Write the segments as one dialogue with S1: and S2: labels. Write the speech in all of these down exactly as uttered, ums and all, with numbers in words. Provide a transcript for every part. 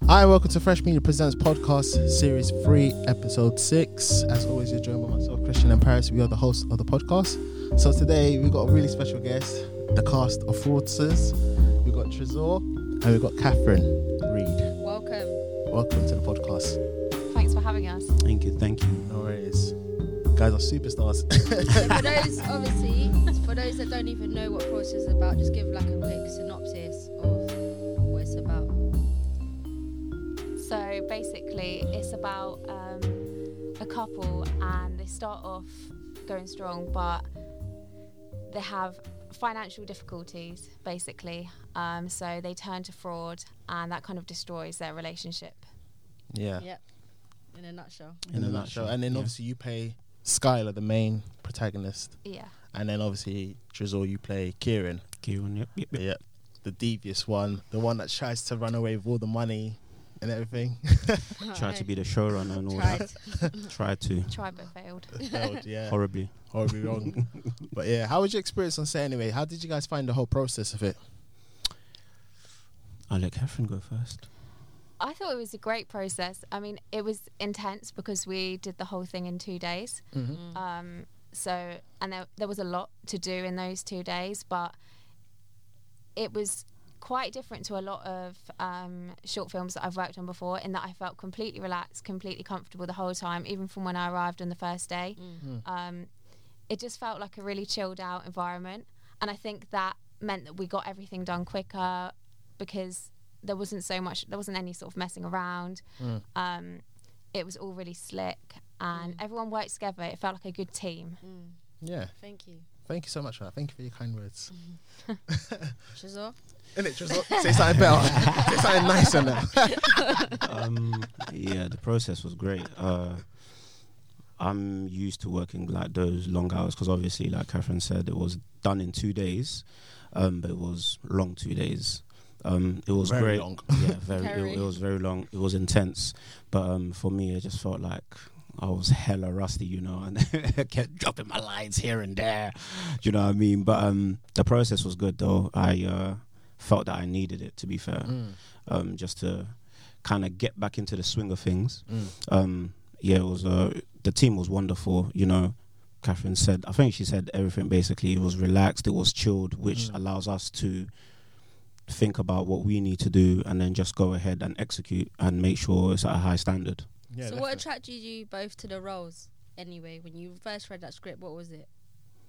S1: Hi, welcome to Fresh Media Presents Podcast Series three, Episode six. As always, you're joined by myself, Christian and Paris. We are the hosts of the podcast. So today, we've got a really special guest, the cast of Fraudsters. We've got Trezor and we've got Catherine Reed.
S2: Welcome.
S1: Welcome to the podcast.
S2: Thanks for having us.
S3: Thank you, thank you.
S1: No worries. Guys are superstars.
S2: So for those, obviously, for those that don't even know what Fraudsters is about, just give like a quick synopsis of what it's about.
S4: So basically, it's about um, a couple, and they start off going strong, but they have financial difficulties, basically. Um, so they turn to fraud, and that kind of destroys their relationship.
S1: Yeah.
S2: Yep. In a nutshell.
S1: In, In a nutshell. nutshell. And then
S3: yeah.
S1: obviously you play Skylar, the main protagonist.
S4: Yeah.
S1: And then obviously Trezor, you play Kieran.
S3: Kieran, yep, yep, yep.
S1: Yeah. The devious one, the one that tries to run away with all the money and everything.
S3: Tried to be the showrunner and all
S2: Tried.
S3: that. Tried to.
S4: Tried but failed.
S1: Failed, yeah.
S3: Horribly.
S1: Horribly wrong. But yeah, how was your experience on set anyway? How did you guys find the whole process of it?
S3: I'll let Catherine go first.
S4: I thought it was a great process. I mean, it was intense because we did the whole thing in two days.
S1: Mm-hmm.
S4: Um, so, and there, there was a lot to do in those two days, but it was quite different to a lot of um, short films that I've worked on before, in that I felt completely relaxed, completely comfortable the whole time, even from when I arrived on the first day.
S1: Mm.
S4: Um, it just felt like a really chilled out environment, and I think that meant that we got everything done quicker because there wasn't so much, there wasn't any sort of messing around.
S1: Mm.
S4: Um, it was all really slick, and
S2: Mm.
S4: everyone worked together. It felt like a good team.
S2: Mm.
S1: Yeah.
S2: Thank you.
S1: Thank you so much for that. Thank you for your kind words.
S2: Trezor?
S1: Innit, Trezor? Say something better. Say something nicer now.
S3: um, yeah, the process was great. Uh, I'm used to working like those long hours because obviously, like Catherine said, it was done in two days, um, but it was long two days. Um, it was
S1: Very
S3: great.
S1: long.
S3: Yeah, very.
S2: Very.
S3: It, it was very long. It was intense, but um, for me, it just felt like I was hella rusty, you know, and I kept dropping my lines here and there. Do you know what I mean? But um, the process was good, though. I uh, felt that I needed it, to be fair,
S1: Mm.
S3: um, just to kind of get back into the swing of things.
S1: Mm.
S3: Um, yeah, it was. Uh, the team was wonderful, you know. Catherine said, I think she said everything basically. It was relaxed, it was chilled, which
S1: Mm.
S3: allows us to think about what we need to do and then just go ahead and execute and make sure it's at a high standard.
S1: Yeah,
S2: So
S1: definitely.
S2: what attracted you both to the roles anyway? When you first read that script, what was it?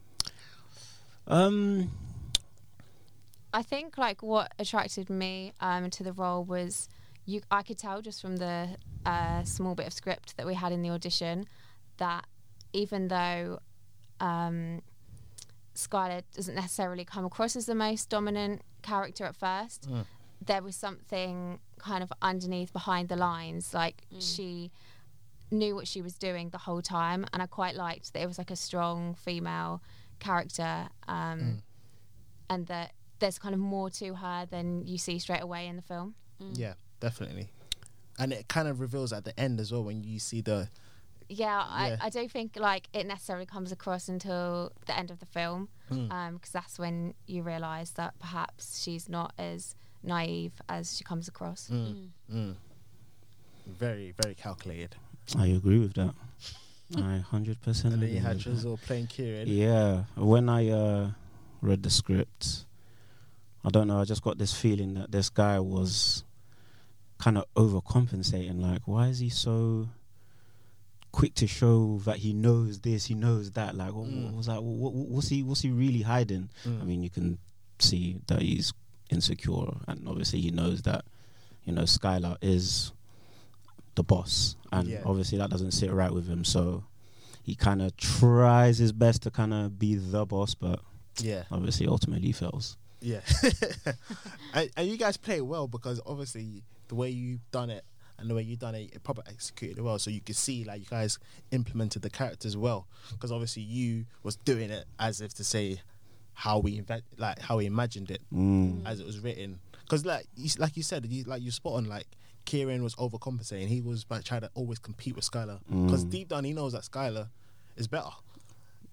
S3: Um,
S4: I think like what attracted me um, to the role was you. I could tell just from the uh, small bit of script that we had in the audition that even though um, Skylar doesn't necessarily come across as the most dominant character at first,
S1: Mm.
S4: there was something kind of underneath behind the lines. Like
S2: Mm.
S4: she knew what she was doing the whole time, and I quite liked that it was like a strong female character, um,
S1: Mm.
S4: and that there's kind of more to her than you see straight away in the film.
S2: Mm.
S1: Yeah, definitely. And it kind of reveals at the end as well when you see the...
S4: Yeah,
S1: Yeah.
S4: I, I don't think like it necessarily comes across until the end of the film,
S1: Mm.
S4: um, because that's when you realise that perhaps she's not as naive as she comes across.
S1: Mm. Mm. Very, very calculated.
S3: I agree with that. I one hundred percent
S1: And then you
S3: agree
S1: had
S3: with that.
S1: Trezor playing Kieran.
S3: Yeah, when I uh, read the script, I don't know, I just got this feeling that this guy was kind of overcompensating. Like, why is he so quick to show that he knows this, he knows that? Like, what,
S1: Mm.
S3: what was that? What, what, what's he? What's he really hiding?
S1: Mm.
S3: I mean, you can see that he's insecure, and obviously he knows that, you know, Skylar is the boss, and
S1: Yeah.
S3: obviously that doesn't sit right with him. So he kind of tries his best to kind of be the boss, but
S1: Yeah.
S3: obviously ultimately fails.
S1: Yeah. and, and you guys play it well because obviously the way you've done it and the way you've done it, it probably executed it well. So you could see like you guys implemented the characters well because obviously you was doing it as if to say how we invent, like how we imagined it
S3: Mm.
S1: as it was written. Because like you, like you said, you, like you spot on, like Kieran was overcompensating. He was like, trying to always compete with Skylar because
S3: Mm.
S1: deep down he knows that Skylar is better.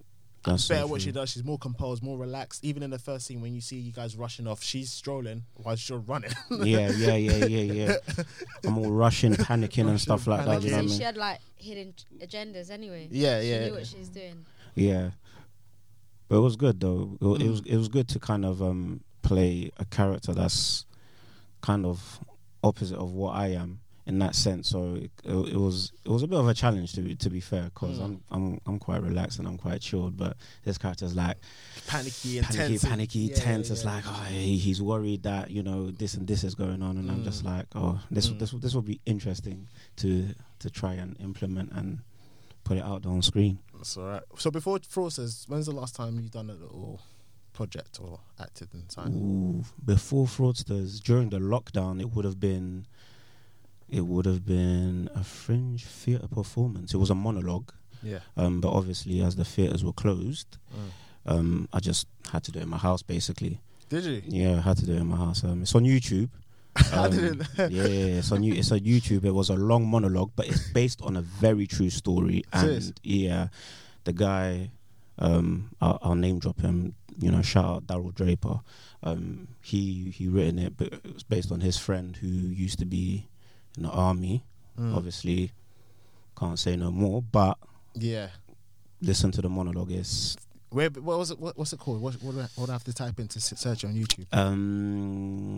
S3: That's
S1: better
S3: so
S1: what she
S3: true.
S1: does. She's more composed, more relaxed. Even in the first scene when you see you guys rushing off, she's strolling while she's running.
S3: Yeah, yeah, yeah, yeah, yeah. I'm all rushing, panicking and stuff like that. You know what I
S2: Obviously,
S3: mean?
S2: she had like hidden agendas anyway.
S1: Yeah,
S2: She
S1: yeah.
S2: knew what she was doing.
S3: Yeah, but it was good though. It, it was
S1: Mm.
S3: it was good to kind of um play a character that's kind of opposite of what I am in that sense. So it, it, it was it was a bit of a challenge to be to be fair, because
S1: Mm.
S3: I'm I'm I'm quite relaxed and I'm quite chilled. But this character's like
S1: Panicky,
S3: panicky,
S1: intense. and-
S3: panicky,
S1: yeah,
S3: tense.
S1: yeah,
S3: It's
S1: yeah.
S3: like oh, he, he's worried that you know this and this is going on, and I'm just
S1: Mm.
S3: like oh this
S1: Mm.
S3: this this will be interesting to to try and implement and put it out on screen.
S1: That's all right. So before Fraudsters, when's the last time you done a little project or acted in time?
S3: Ooh, before Fraudsters, during the lockdown, it would have been, it would have been a fringe theatre performance. It was a monologue,
S1: Yeah.
S3: um, but obviously as the theatres were closed,
S1: Mm.
S3: um, I just had to do it in my house, basically.
S1: Did you?
S3: Yeah, I had to do it in my house. Um, it's on YouTube.
S1: I
S3: Um,
S1: didn't.
S3: yeah, yeah, yeah, it's on you. It's on YouTube. It was a long monologue, but it's based on a very true story.
S1: Serious?
S3: And yeah, the guy, um, I'll, I'll name drop him. You know, shout out Daryl Draper. Um, he he written it, but it was based on his friend who used to be in the army.
S1: Mm.
S3: Obviously, can't say no more. But
S1: Yeah.
S3: listen to the monologue. It's
S1: Where? What was it? What, what's it called? What, what, do I, what do I have to type in to s- search on YouTube?
S3: um,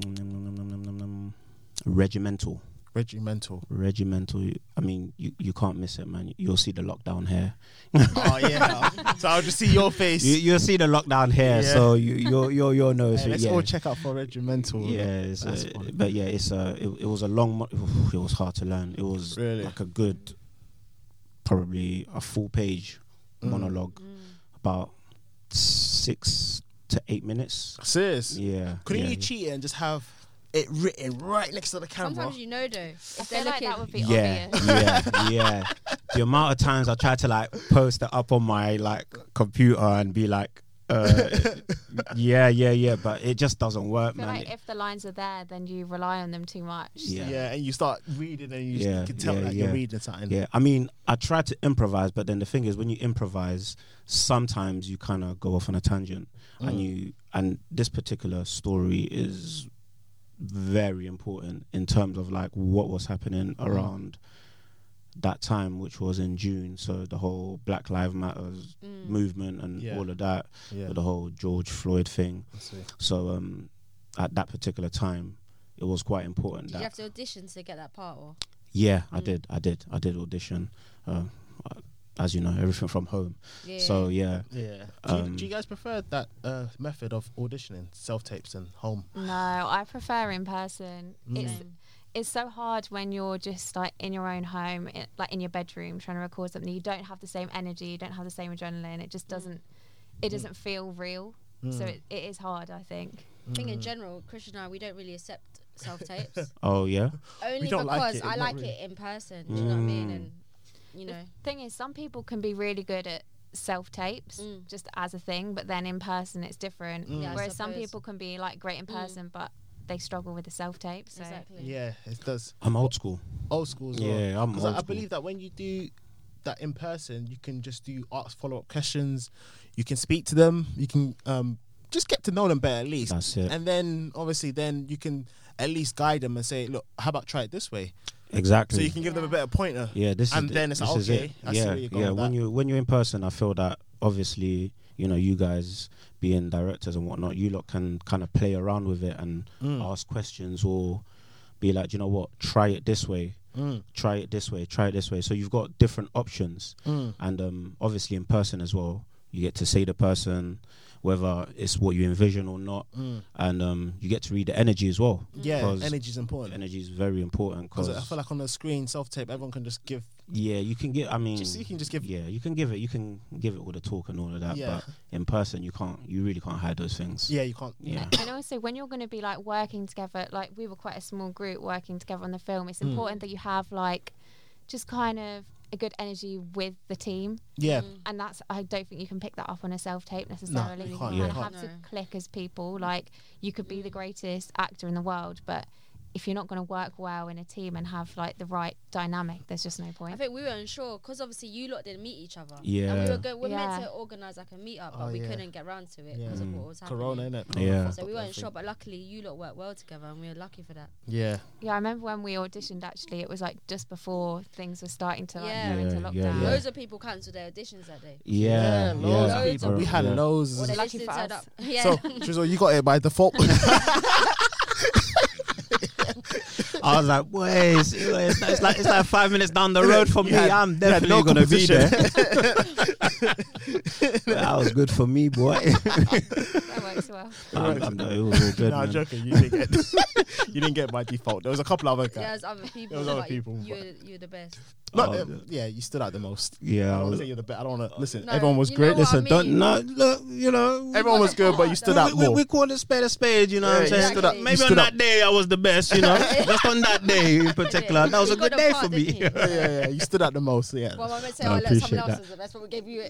S3: regimental.
S1: Regimental.
S3: Regimental. I mean, you, you can't miss it, man. You'll see the lockdown hair.
S1: Oh yeah. So I'll just see your face.
S3: You, you'll see the lockdown hair,
S1: Yeah.
S3: so you you'll you'll, you'll know.
S1: Hey,
S3: so,
S1: let's
S3: yeah.
S1: all check out for Regimental.
S3: Yeah, it's
S1: That's
S3: uh,
S1: fun.
S3: but yeah, it's uh, it, it was a long. Mo- it was hard to learn. It was
S1: Really?
S3: like a good, probably a full page
S1: Mm.
S3: monologue, about six to eight minutes.
S1: Serious?
S3: Yeah.
S1: Couldn't
S3: yeah,
S1: you
S3: yeah.
S1: cheat it and just have it written right next to the camera?
S2: Sometimes you know though. If
S4: I
S2: they're
S4: feel like
S2: looking,
S4: that would be
S3: Yeah,
S4: obvious.
S3: yeah, yeah. The amount of times I tried to like post it up on my like computer and be like, uh, yeah, yeah, yeah, but it just doesn't work,
S4: I feel
S3: man.
S4: like if the lines are there, then you rely on them too much.
S3: Yeah.
S1: yeah. and you start reading and you,
S3: Yeah,
S1: you can tell
S3: yeah,
S1: that
S3: yeah.
S1: you're reading something.
S3: Yeah, I mean, I try to improvise, but then the thing is, when you improvise, sometimes you kind of go off on a tangent,
S1: Mm.
S3: and you and this particular story is very important in terms of like what was happening
S1: Mm.
S3: around that time, which was in June. So the whole Black Lives Matters
S2: Mm.
S3: movement and
S1: Yeah.
S3: all of that,
S1: Yeah.
S3: with the whole George Floyd thing.
S1: I see.
S3: So um, at that particular time, it was quite important
S2: did
S3: that
S2: you have to audition to get that part? Or
S3: yeah, I
S2: Mm.
S3: did, I did, I did audition. Uh, as you know, everything from home.
S2: yeah.
S3: So yeah,
S1: Yeah. Do, you,
S3: Um,
S1: do you guys prefer that uh, method of auditioning, self tapes and home?
S4: No, I prefer in person.
S1: Mm.
S4: It's
S2: Same.
S4: it's so hard when you're just like in your own home, i like in your bedroom, trying to record something. You don't have the same energy, you don't have the same adrenaline. It just doesn't, it doesn't feel real. So
S1: Mm.
S4: it, it is hard, I think.
S2: I think in
S1: Mm.
S2: general, Christian and I, we don't really accept self tapes.
S3: oh yeah,
S2: Only
S1: don't like
S2: because
S1: it,
S2: I
S1: not
S2: like
S1: really.
S2: it in person. Do you know what I mean?
S3: Mm.
S2: And you know,
S4: Thing is, some people can be really good at self tapes
S2: Mm.
S4: just as a thing, but then in person it's different.
S1: Mm.
S2: Yeah, I
S4: Whereas some
S2: suppose.
S4: people can be like great in
S2: Mm.
S4: person, but they struggle with the self tape. So
S2: exactly.
S1: Yeah, it does.
S3: I'm old school.
S1: Old school as well.
S3: Yeah, I'm
S1: 'Cause
S3: old
S1: I, I
S3: school.
S1: believe that when you do that in person, you can just do ask follow up questions. You can speak to them. You can um, just get to know them better at least.
S3: That's it.
S1: And then obviously, then you can at least guide them and say, look, how about try it this way?
S3: Exactly.
S1: So you can give them a
S4: Yeah.
S1: better pointer.
S3: yeah, this
S1: and
S3: is
S1: then it's
S3: this
S1: like,
S3: is
S1: okay,
S3: it.
S1: I see
S3: yeah,
S1: where you're going
S3: yeah.
S1: with
S3: When
S1: that.
S3: you when you're in person, I feel that obviously you know you guys being directors and whatnot, you lot can kind of play around with it and
S1: Mm.
S3: ask questions or be like, you know what, try it this way,
S1: Mm.
S3: try it this way, try it this way. So you've got different options.
S1: Mm.
S3: And um, obviously in person as well, you get to see the person, whether it's what you envision or not,
S1: Mm.
S3: and um, you get to read the energy as well.
S1: Yeah,
S3: 'Cause
S1: energy is important.
S3: Energy is very important
S1: Because
S3: because
S1: I feel like on the screen, self tape, everyone can just give.
S3: yeah, you can give. I mean,
S1: Just, you can just give.
S3: yeah, you can give it. You can give it all the talk and all of that.
S1: Yeah.
S3: But in person, you can't. You really can't hide those things.
S1: Yeah, you can't.
S3: Yeah.
S4: And also, when you're going to be like working together, like we were quite a small group working together on the film, it's
S1: Mm.
S4: important that you have like just kind of a good energy with the team.
S1: Yeah.
S2: Mm.
S4: And that's, I don't think you can pick that up on a self tape necessarily.
S1: you
S4: you
S1: can't,
S3: yeah.
S4: kind of have
S2: No.
S4: to click as people. Like, you could be the
S2: Mm.
S4: greatest actor in the world, but if you're not going to work well in a team and have like the right dynamic, there's just no
S2: I
S4: point.
S2: think we were unsure because obviously you lot didn't meet each other.
S3: Yeah.
S2: And we were go- we're
S4: Yeah.
S2: meant to organise like a meet up, but
S1: Oh,
S2: we
S1: yeah.
S2: couldn't get round to it
S1: Yeah.
S2: because of
S3: Mm.
S2: what was happening.
S1: Corona, innit?
S3: Yeah.
S2: So we weren't sure, but luckily you lot worked well together, and we were lucky for that.
S1: Yeah.
S4: Yeah, I remember when we auditioned. Actually, it was like just before things were starting to like
S2: Yeah.
S4: go into
S3: Yeah,
S4: lockdown.
S3: yeah, yeah.
S2: Loads of people cancelled their auditions that day.
S3: Yeah,
S1: loads
S3: yeah.
S1: of people.
S2: Loads
S1: We
S2: of
S1: had
S3: yeah.
S1: loads.
S2: Or they
S4: Lucky
S2: just
S4: for
S2: didn't turn
S4: us.
S2: up. Yeah.
S1: So, Trizzo, you got it by default.
S3: I was like, boy, it's, it's, it's like it's like five minutes down the road from
S1: You
S3: me.
S1: had-
S3: I'm
S1: you had
S3: definitely
S1: no
S3: gonna be there.
S1: competition.
S3: That was good for me, boy.
S4: That works well.
S3: I'm, I'm, it was all good,
S1: No, I'm
S3: man.
S1: joking. You didn't get. you didn't get by default. There was a couple other guys.
S2: There's other people.
S1: There was other
S2: but
S1: people,
S2: You
S1: but-
S2: were, you were the best.
S1: Not,
S3: Oh,
S1: uh, yeah, you stood out the most.
S3: Yeah,
S1: I
S3: I
S1: don't want
S3: was,
S1: to say you're the best. I don't want to listen.
S2: No,
S1: everyone was
S2: you
S1: great.
S2: know what I
S3: listen,
S2: mean?
S3: don't no, look, you know.
S1: Everyone was good, but you stood out
S3: we, we,
S1: more.
S3: we call it spade a spade, you know
S1: Yeah,
S3: what I'm
S1: you
S3: saying?
S1: stood up- you
S3: Maybe
S1: stood
S3: on
S1: up.
S3: that day I was the best, you know. Just on that day in particular. That was
S2: You
S3: a good
S2: got a
S3: day
S2: part,
S3: for me.
S2: didn't you?
S1: yeah, yeah, yeah. You stood out the most. Yeah.
S2: Well, I meant to say,
S3: I
S2: oh, look,
S3: appreciate
S2: someone else
S3: that.
S2: was the best, but we gave you it.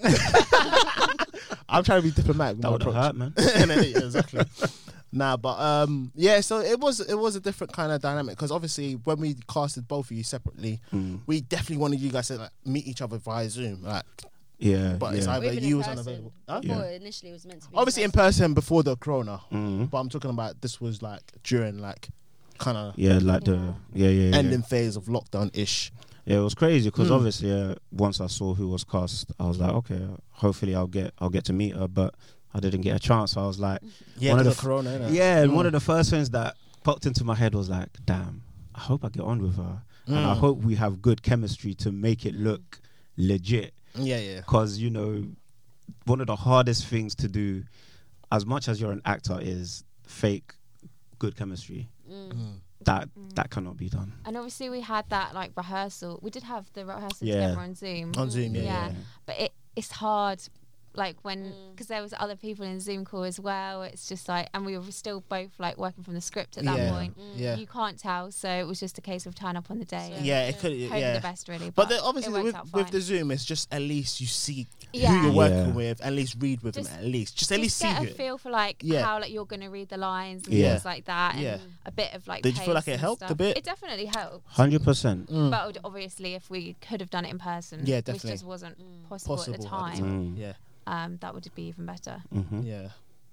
S1: I'm trying to be diplomatic with
S3: That
S1: my
S3: would have
S1: approach.
S3: hurt, man.
S1: yeah, exactly. Nah, but um, yeah. So it was it was a different kind of dynamic because obviously when we casted both of you separately,
S3: Mm.
S1: we definitely wanted you guys to like meet each other via Zoom. Like,
S3: Yeah,
S1: but
S3: yeah.
S1: it's
S2: Or
S1: either
S2: even
S1: you
S2: in
S1: was
S2: person.
S1: unavailable. Huh?
S2: Before
S3: Yeah.
S2: initially it was meant to be.
S1: Obviously in person before the corona,
S3: Mm.
S1: but I'm talking about this was like during like kind of
S3: Yeah, like the yeah, yeah, yeah.
S1: ending phase of lockdown ish.
S3: Yeah, it was crazy because
S1: Mm.
S3: obviously, uh, once I saw who was cast, I was like, okay, hopefully I'll get I'll get to meet her, but I didn't get a chance. So I was like,
S1: Yeah,
S3: One of
S1: because
S3: the
S1: of corona. Innit?
S3: yeah, and
S1: Mm.
S3: one of the first things that popped into my head was like, damn, I hope I get on with her, and I
S1: Mm.
S3: hope we have good chemistry to make it look legit.
S1: Yeah, yeah.
S3: Because you know, one of the hardest things to do, as much as you're an actor, is fake good chemistry.
S2: Mm.
S1: Mm.
S3: That that cannot be done.
S4: And obviously we had that like rehearsal. We did have the rehearsal
S3: Yeah.
S4: together on Zoom.
S1: On Zoom, yeah,
S4: Yeah.
S1: yeah.
S4: But it it's hard, like when
S2: Mm.
S4: because there was other people in Zoom call as well. It's just like, and we were still both like working from the script at that
S1: Yeah.
S4: point.
S2: Mm.
S1: Yeah.
S4: You can't tell, so it was just a case of turn up on the day.
S2: So-
S4: and
S1: Yeah, it
S2: Yeah.
S1: could.
S4: hope
S1: Yeah,
S4: the best really.
S1: but
S4: But,
S1: then
S4: it
S1: obviously
S4: worked
S1: with,
S4: out
S1: with
S4: fine.
S1: the Zoom, it's just at least you see
S4: Yeah.
S1: who you're working
S3: Yeah.
S1: with, at least read with
S4: Just-
S1: them, at least just at least
S4: just
S1: see
S4: get
S1: who.
S4: a feel for like
S1: Yeah.
S4: how like you're gonna read the lines and
S3: Yeah.
S4: things like that, and
S1: Yeah.
S4: a bit of like.
S1: Did you feel like
S4: pace
S1: it
S4: and
S1: helped a
S4: stuff.
S1: bit?
S4: It definitely helped.
S3: Hundred percent.
S1: Mm.
S4: But would- obviously, if we could have done it in person,
S1: Yeah,
S4: which
S1: definitely.
S4: just wasn't
S2: Mm.
S4: possible,
S1: Possible
S4: at the
S1: at the
S4: time,
S1: time.
S3: Mm.
S1: Yeah,
S4: um, that would be even better.
S3: Mm-hmm.
S1: yeah,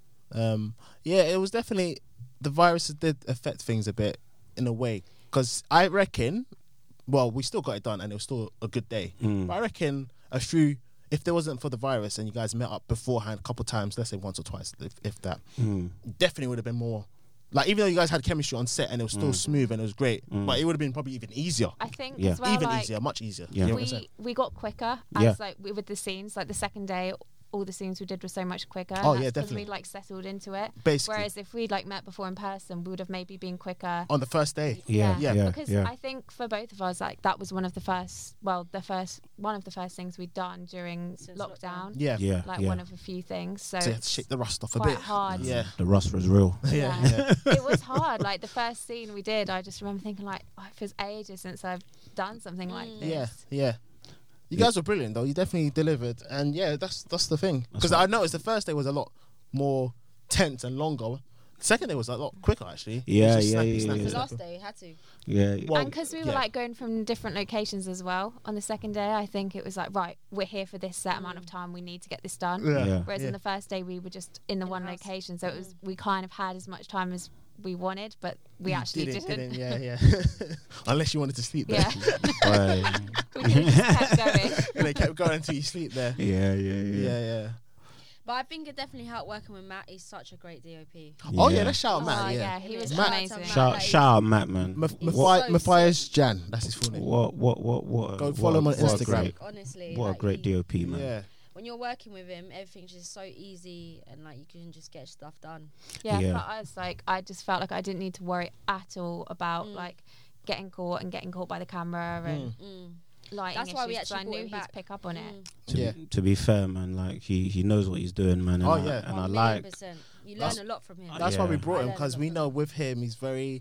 S1: um, yeah. It was definitely the virus did affect things a bit in a way because I reckon. Well, we still got it done, and it was still a good day.
S3: Mm.
S1: But I reckon a few. If there wasn't for the virus and you guys met up beforehand a couple times, let's say once or twice, if, if that,
S3: Mm.
S1: definitely would have been more. Like even though you guys had chemistry on set and it was still
S3: Mm.
S1: smooth and it was great,
S3: Mm.
S1: but it would have been probably even easier,
S4: I think
S3: Yeah.
S4: as well,
S1: even
S4: like,
S1: easier, much easier.
S3: Yeah.
S1: You know what I'm saying?
S4: we we got quicker as
S3: Yeah.
S4: like we, with the scenes. Like the second day, all the scenes we did were so much quicker.
S1: Oh,
S4: and
S1: yeah,
S4: that's 'cause
S1: definitely.
S4: we like settled into it.
S1: Basically,
S4: Whereas if we'd like met before in person, we would have maybe been quicker.
S1: on the first day.
S3: Yeah,
S1: Yeah.
S3: yeah,
S4: Because
S3: yeah.
S4: I think for both of us, like that was one of the first, well, the first one of the first things we'd done during
S2: Since
S4: lockdown.
S2: lockdown.
S1: Yeah,
S3: yeah,
S4: Like
S3: yeah.
S4: one of a few things. So,
S1: so you had to
S4: it's
S1: shake the rust off a
S4: quite
S1: bit.
S4: hard.
S1: Yeah,
S3: The rust was real.
S1: yeah,
S4: Yeah.
S1: yeah.
S4: It was hard. Like the first scene we did, I just remember thinking like, oh, it feels ages since I've done something like
S2: Mm.
S4: this.
S1: Yeah, yeah. You
S3: Yeah.
S1: guys were brilliant though. You definitely delivered, and yeah, that's that's the thing.
S3: That's
S1: Because
S3: what-
S1: I noticed the first day was a lot more tense and longer. The second day was a lot quicker actually. It was
S3: Yeah,
S1: just
S3: yeah,
S1: snappy,
S3: yeah,
S1: snappy,
S3: yeah.
S2: The
S3: Yeah.
S2: last
S1: snappy.
S2: day, you had to.
S3: Yeah,
S1: Well,
S4: And because we were
S1: yeah.
S4: like going from different locations as well on the second day, I think it was like, right, we're here for this set amount of time. We need to get this done.
S1: Yeah.
S3: Yeah.
S4: Whereas
S1: Yeah.
S4: on the first day, we were just in the
S2: In
S4: one
S2: the house.
S4: location, so it was
S2: Mm.
S4: we kind of had as much time as we wanted, but we
S1: You
S4: actually
S1: didn't,
S4: didn't.
S1: didn't. Yeah, yeah. Unless you wanted to sleep there.
S4: Yeah,
S3: Right.
S4: we could have just kept going.
S1: and they kept going until you sleep there.
S3: yeah, yeah,
S1: Yeah,
S3: yeah.
S1: yeah.
S2: But I think it definitely helped working with Matt. He's such a great D O P.
S1: Oh yeah,
S3: Yeah.
S1: let's shout out
S4: Oh,
S1: Matt.
S4: yeah.
S1: Yeah.
S4: he was
S2: Matt-
S4: amazing.
S3: Shout, shout out Matt, man.
S1: Maf-
S2: He's
S1: Matthias
S2: so
S1: Matthias Jan, that's his full name.
S3: What, what, what, what?
S1: Go
S3: what-
S1: follow him on
S3: what a
S1: Instagram.
S3: great-
S2: Honestly,
S3: What a
S2: like,
S3: great
S2: he-
S3: D O P, man.
S1: Yeah.
S2: when you're working with him, everything's just so easy and like you can just get stuff done.
S4: Yeah,
S3: Yeah.
S4: for us, like I just felt like I didn't need to worry at all about
S2: Mm.
S4: like getting caught and getting caught by the camera and
S2: Mm.
S4: lighting
S2: That's why we
S4: issues, 'cause
S2: actually
S4: I
S2: brought
S4: knew
S2: him
S4: he'd
S2: back.
S4: pick up on it.
S2: Mm.
S3: To,
S1: Yeah.
S3: to be fair, man, like he, he knows what he's doing, man. And
S1: Oh,
S3: I,
S1: yeah.
S3: and I
S2: One million
S3: like
S2: percent. You learn
S1: That's-
S2: a lot from him.
S1: That's why we
S3: Yeah.
S1: brought
S2: I
S1: him
S2: learned
S1: because
S2: a
S1: we
S2: lot
S1: know with him he's very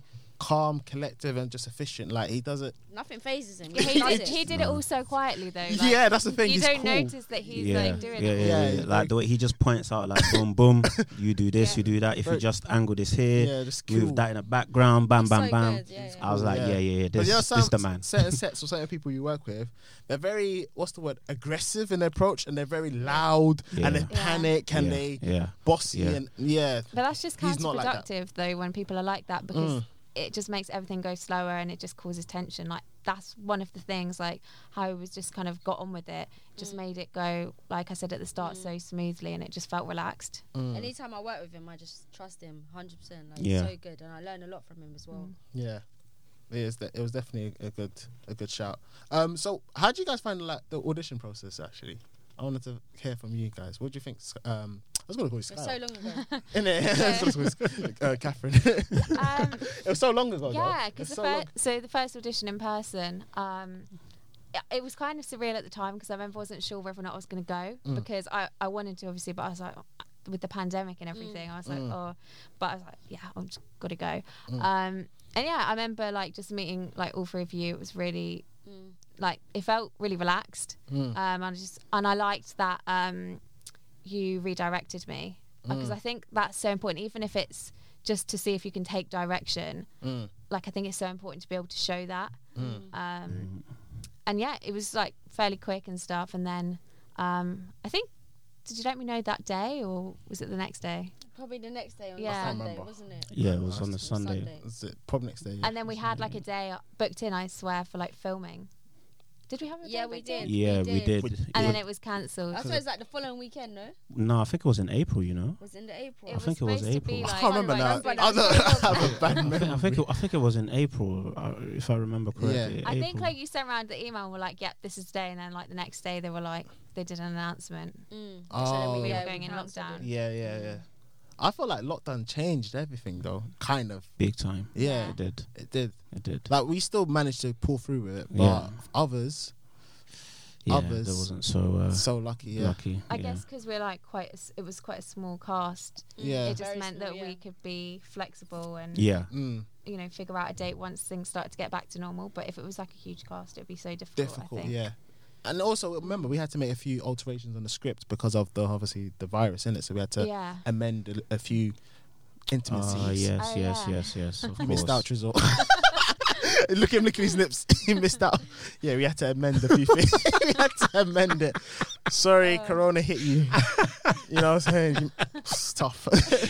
S1: calm, collective, and just efficient. Like he does it.
S2: Nothing phases him.
S4: Yeah, he,
S2: does
S4: did,
S2: it.
S4: he did it all so quietly though. Like,
S1: yeah, that's the thing.
S4: you
S1: he's
S4: don't
S1: cool.
S4: notice that he's
S3: yeah,
S4: like doing
S3: yeah,
S4: it.
S3: yeah,
S1: Yeah,
S3: yeah,
S1: he's
S3: Like
S1: like-
S3: the way he just points out, like boom, boom. You do this,
S4: Yeah.
S3: you do that. If
S1: Very-
S3: you just angle this here,
S1: Yeah, just
S3: move
S1: cool.
S3: that in the background, bam,
S2: He's
S3: bam,
S2: so
S3: bam.
S2: good, yeah, yeah.
S3: I was like,
S1: Yeah.
S3: yeah, yeah, yeah.
S1: But
S3: This,
S1: you know,
S3: this
S1: some,
S3: the man.
S1: certain sets or certain people you work with, they're very, what's the word, aggressive in their approach, and they're very loud,
S3: Yeah.
S1: and they
S4: Yeah.
S1: panic, and
S3: yeah,
S1: they
S3: yeah.
S1: bossy,
S3: Yeah.
S1: and yeah.
S4: But that's just
S1: He's not like that.
S4: counterproductive though when people are like that because
S1: Mm.
S4: it just makes everything go slower and it just causes tension. Like that's one of the things, like how he was just kind of got on with it, just
S2: Mm.
S4: made it go, like I said at the start,
S2: Mm.
S4: so smoothly, and it just felt relaxed.
S1: Mm.
S2: Anytime I work with him, I just trust him one hundred percent. Like,
S3: Yeah.
S2: he's so good, and I learn a lot from him as well.
S4: Mm.
S1: Yeah, it is. De- it was definitely a, a good, a good shout. Um, so how did you guys find like the audition process? Actually, I wanted to hear from you guys. What do you think? Um, I was gonna call you
S2: It was
S1: Sky.
S2: so long ago.
S1: In it, I was gonna call you, uh, Catherine.
S4: Um,
S1: It was so long ago.
S4: yeah,
S1: though.
S4: because
S1: It's
S4: the
S1: so
S4: fir-
S1: long.
S4: so the first audition in person, um, it, it was kind of surreal at the time because I remember I wasn't sure whether or not I was going to go
S1: Mm.
S4: because I, I wanted to obviously, but I was like with the pandemic and everything, I was like
S1: Mm.
S4: oh, but I was like yeah, I'm just got to go.
S1: Mm.
S4: Um, and yeah, I remember like just meeting like all three of you. It was really
S2: Mm.
S4: like it felt really relaxed.
S1: Mm.
S4: Um, and I just and I liked that um, you redirected me because
S1: Mm.
S4: I think that's so important, even if it's just to see if you can take direction.
S1: Mm.
S4: Like I think it's so important to be able to show that.
S1: Mm.
S4: Um, and yeah, it was like fairly quick and stuff. And then um, I think did you let me know that day or was it the next day?
S2: Probably the next day on
S4: Yeah. I
S2: the
S4: can't
S2: Sunday,
S1: remember.
S2: wasn't it?
S3: Yeah, it was on the
S2: It was
S3: Sunday.
S1: Was it probably next day? Yeah.
S4: And then we had like a day booked in, I swear, for like filming. Did we have a day
S2: Yeah, we
S4: booked in?
S2: did.
S3: Yeah,
S2: We
S3: we
S2: did.
S3: did.
S1: Would-
S3: It
S4: And
S3: was-
S4: then it was cancelled.
S2: I thought it was like the following weekend, no?
S3: no, I think it was in April. You know.
S2: Was in the April.
S3: I think it was
S4: supposed to be,
S3: April.
S1: I
S4: like,
S1: can't remember now.
S2: remember
S1: I
S2: now.
S1: don't I have a bad
S3: I think,
S1: memory.
S3: I think it, I think it was in April, uh, if I remember correctly.
S1: Yeah.
S4: I think
S3: April.
S4: like you sent around the email and were like, yep, this is today. And then like the next day they were like, they did an announcement.
S2: Mm.
S1: Oh.
S2: So then
S1: We were
S2: yeah,
S4: going in
S2: cancelled
S4: lockdown.
S2: it.
S1: Yeah, yeah, yeah. I feel like lockdown changed everything though. Kind of.
S3: big time.
S1: Yeah,
S3: It did.
S1: it did.
S3: It did.
S1: Like we still managed to pull through with it, but
S3: Yeah.
S1: others
S3: Yeah,
S1: others-
S3: that wasn't so uh,
S1: so lucky. Yeah.
S3: lucky.
S4: I
S3: yeah.
S4: guess because we're like quite, a s it was quite a small cast.
S1: Yeah.
S4: It just
S2: Very
S4: meant
S2: small,
S4: that
S2: yeah.
S4: we could be flexible and
S3: Yeah.
S1: Mm,
S4: you know figure out a date once things started to get back to normal. But if it was like a huge cast, it'd be so difficult. I
S1: difficult.
S4: think.
S1: Yeah. And also remember we had to make a few alterations on the script because of the obviously the virus in it, so we had to
S4: Yeah.
S1: amend a, a few intimacies.
S3: Ah, yes,
S4: Oh,
S3: yes,
S4: yeah.
S3: yes, yes. Of
S1: He missed
S3: course.
S1: out, Trizol. Look at him, look at his lips. He missed out. Yeah, we had to amend a few things. We had to amend it. Sorry,
S2: Oh.
S1: Corona hit you. You know what I'm saying? It's tough.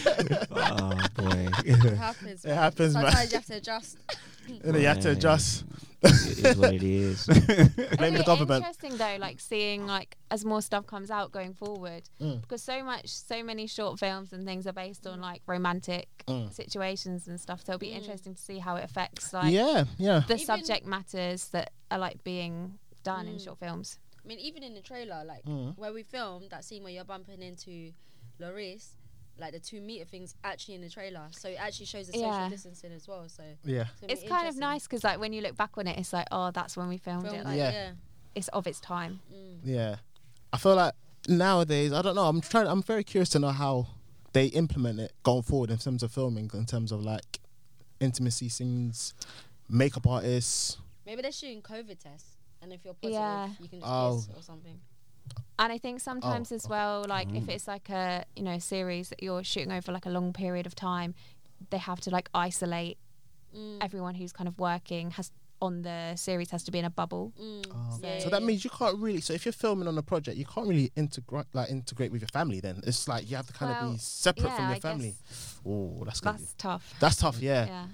S3: Oh boy.
S2: It happens.
S1: It
S2: man.
S1: happens, man.
S2: Sometimes you have to adjust.
S1: And then you have to
S3: Yeah.
S1: adjust.
S3: It is what it is.
S1: Blame
S4: Isn't
S1: the
S4: it
S1: government.
S4: Interesting though, like seeing like as more stuff comes out going forward,
S1: Mm.
S4: because so much, so many short films and things are based on like romantic
S1: Mm.
S4: situations and stuff. So it'll be
S2: Mm.
S4: interesting to see how it affects like
S1: Yeah, yeah.
S4: the
S2: Even-
S4: subject matters that are like being done in
S2: Mm.
S4: short films.
S2: I mean, even in the trailer, like
S1: Mm.
S2: where we filmed that scene where you're bumping into Loris, like the two meter things actually in the trailer. So it actually shows the social
S4: Yeah.
S2: distancing as well. So
S1: Yeah.
S2: it's, gonna
S4: It's
S2: be
S4: kind of
S2: interesting.
S4: nice because like when you look back on it, it's like, oh, that's when we filmed
S2: Filmed
S4: it.
S2: it,
S4: Like
S1: Yeah.
S2: yeah.
S4: it's of its time.
S2: Mm.
S1: Yeah. I feel like nowadays, I don't know, I'm trying I'm very curious to know how they implement it going forward in terms of filming, in terms of like intimacy scenes, makeup artists.
S2: Maybe they're shooting COVID tests, and if you're positive,
S4: Yeah.
S2: you can just
S1: Oh.
S2: yes or something.
S4: And I think sometimes
S1: Oh,
S4: as
S1: okay.
S4: well, like if
S3: Mm.
S4: it's like a you know series that you're shooting over like a long period of time, they have to like isolate
S2: Mm.
S4: everyone who's kind of working has on the series has to be in a bubble.
S2: Mm.
S1: Oh,
S2: Yeah,
S1: so
S2: yeah,
S1: that
S2: yeah.
S1: means you can't really. So if you're filming on a project, you can't really integrate like integrate with your family. Then it's like you have to kind of
S4: Well,
S1: be separate
S4: yeah,
S1: from your
S4: I
S1: family. Oh, that's good.
S4: That's tough.
S1: That's tough. Yeah.
S4: Yeah.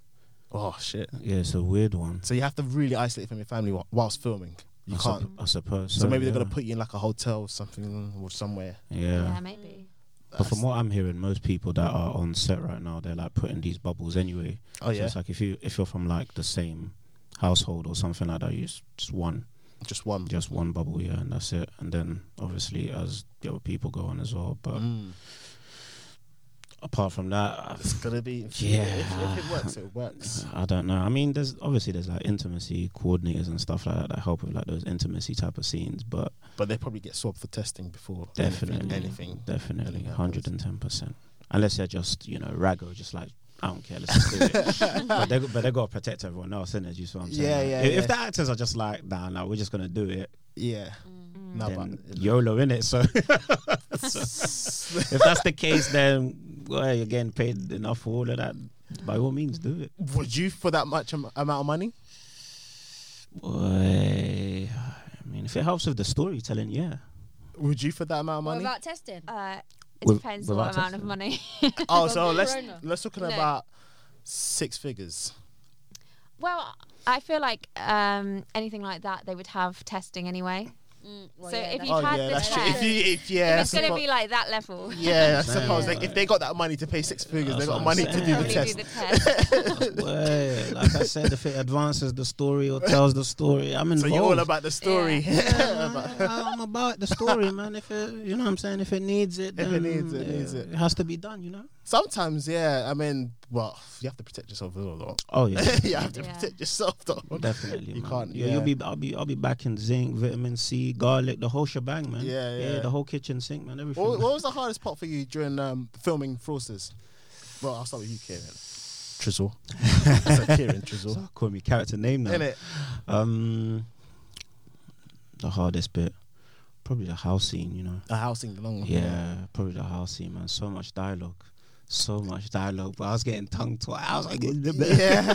S1: Oh shit.
S3: Yeah, it's a weird one.
S1: So you have to really isolate from your family wh- whilst filming. You
S3: I,
S1: can't.
S3: sup- I suppose.
S1: So maybe they're
S3: yeah.
S1: gonna put you in like a hotel or something or somewhere.
S3: Yeah.
S4: Yeah, maybe.
S3: But from what I'm hearing, most people that are on set right now, they're like putting these bubbles anyway.
S1: Oh
S3: So
S1: yeah,
S3: it's like if you if you're from like the same household or something like that, you use just one,
S1: just one.
S3: just one bubble, yeah, and that's it. And then obviously as the other people go on as well. But
S1: Mm.
S3: apart from that,
S1: It's gonna be.
S3: Yeah.
S1: If, if it works, it works.
S3: I don't know. I mean, there's obviously there's like intimacy coordinators and stuff like that that help with like those intimacy type of scenes. But
S1: But they probably get swabbed for testing before
S3: Definitely.
S1: anything. anything.
S3: definitely,
S1: Anything happens.
S3: hundred and ten percent. Unless they're just you know raggo, just like I don't care. Let's just do it. but they but they got to protect everyone else, innit? You see what I'm saying?
S1: Yeah,
S3: Like,
S1: yeah,
S3: If,
S1: yeah.
S3: if the actors are just like, nah, nah, we're just gonna do it,
S1: Yeah.
S4: Mm.
S1: No,
S3: then
S1: but
S3: YOLO, innit? So, so if that's the case, then well, you're getting paid enough for all of that. By all means, do it.
S1: would you for that much am- amount of money?
S3: Boy, I mean, if it helps with the storytelling, yeah.
S1: Would you for that amount of
S2: What
S1: money?
S2: about testing?
S4: Uh, it
S3: With-
S4: depends
S3: without
S4: what amount of
S3: testing.
S4: money.
S1: Oh,
S2: Of
S1: so
S2: the
S1: let's
S2: corona.
S1: let's talking
S4: No.
S1: about six figures.
S4: Well, I feel like um, anything like that, they would have testing anyway.
S2: Mm, well,
S4: So
S2: yeah,
S4: if
S2: that's
S4: you
S1: Oh
S4: had
S1: yeah,
S4: the
S1: that's true.
S4: test,
S1: If you, if yeah,
S4: if it's going to
S1: suppo-
S4: be like that level,
S1: yeah, I
S3: Damn.
S1: suppose like, if they got that money to pay six figures, they
S3: That's
S1: got
S3: what I'm
S1: money to do
S3: saying.
S1: the
S4: probably
S1: test.
S4: do the test.
S3: Boy, like I said, if it advances the story or tells the story, I'm
S1: So
S3: involved.
S1: you're all about the story.
S3: Yeah, man, I'm about the story, man. If it, you know what I'm saying, if it needs it,
S1: If it
S3: then
S1: needs it, it needs it.
S3: It has to be done, you know.
S1: Sometimes, yeah. I mean, well, you have to protect yourself as well, though.
S3: Oh yeah,
S1: you have to
S4: Yeah.
S1: protect yourself, though.
S3: definitely.
S1: You
S3: man.
S1: can't.
S3: Yeah,
S1: Yeah,
S3: you'll be. I'll be. I'll be back in zinc, vitamin C, garlic, the whole shebang, man.
S1: Yeah, yeah.
S3: the whole kitchen sink, man. Everything.
S1: What, what was the hardest part for you during um, filming Fraudsters? Well, I'll start with you, Kieran. Trizzle. I said Kieran Trizzle.
S3: So call me character name now.
S1: Innit?
S3: Um, the hardest bit, probably the house scene. You know.
S1: A housing along.
S3: Yeah, probably the house scene, man. So much dialogue. So much dialogue, but I was getting tongue tied. I was like,
S1: Yeah.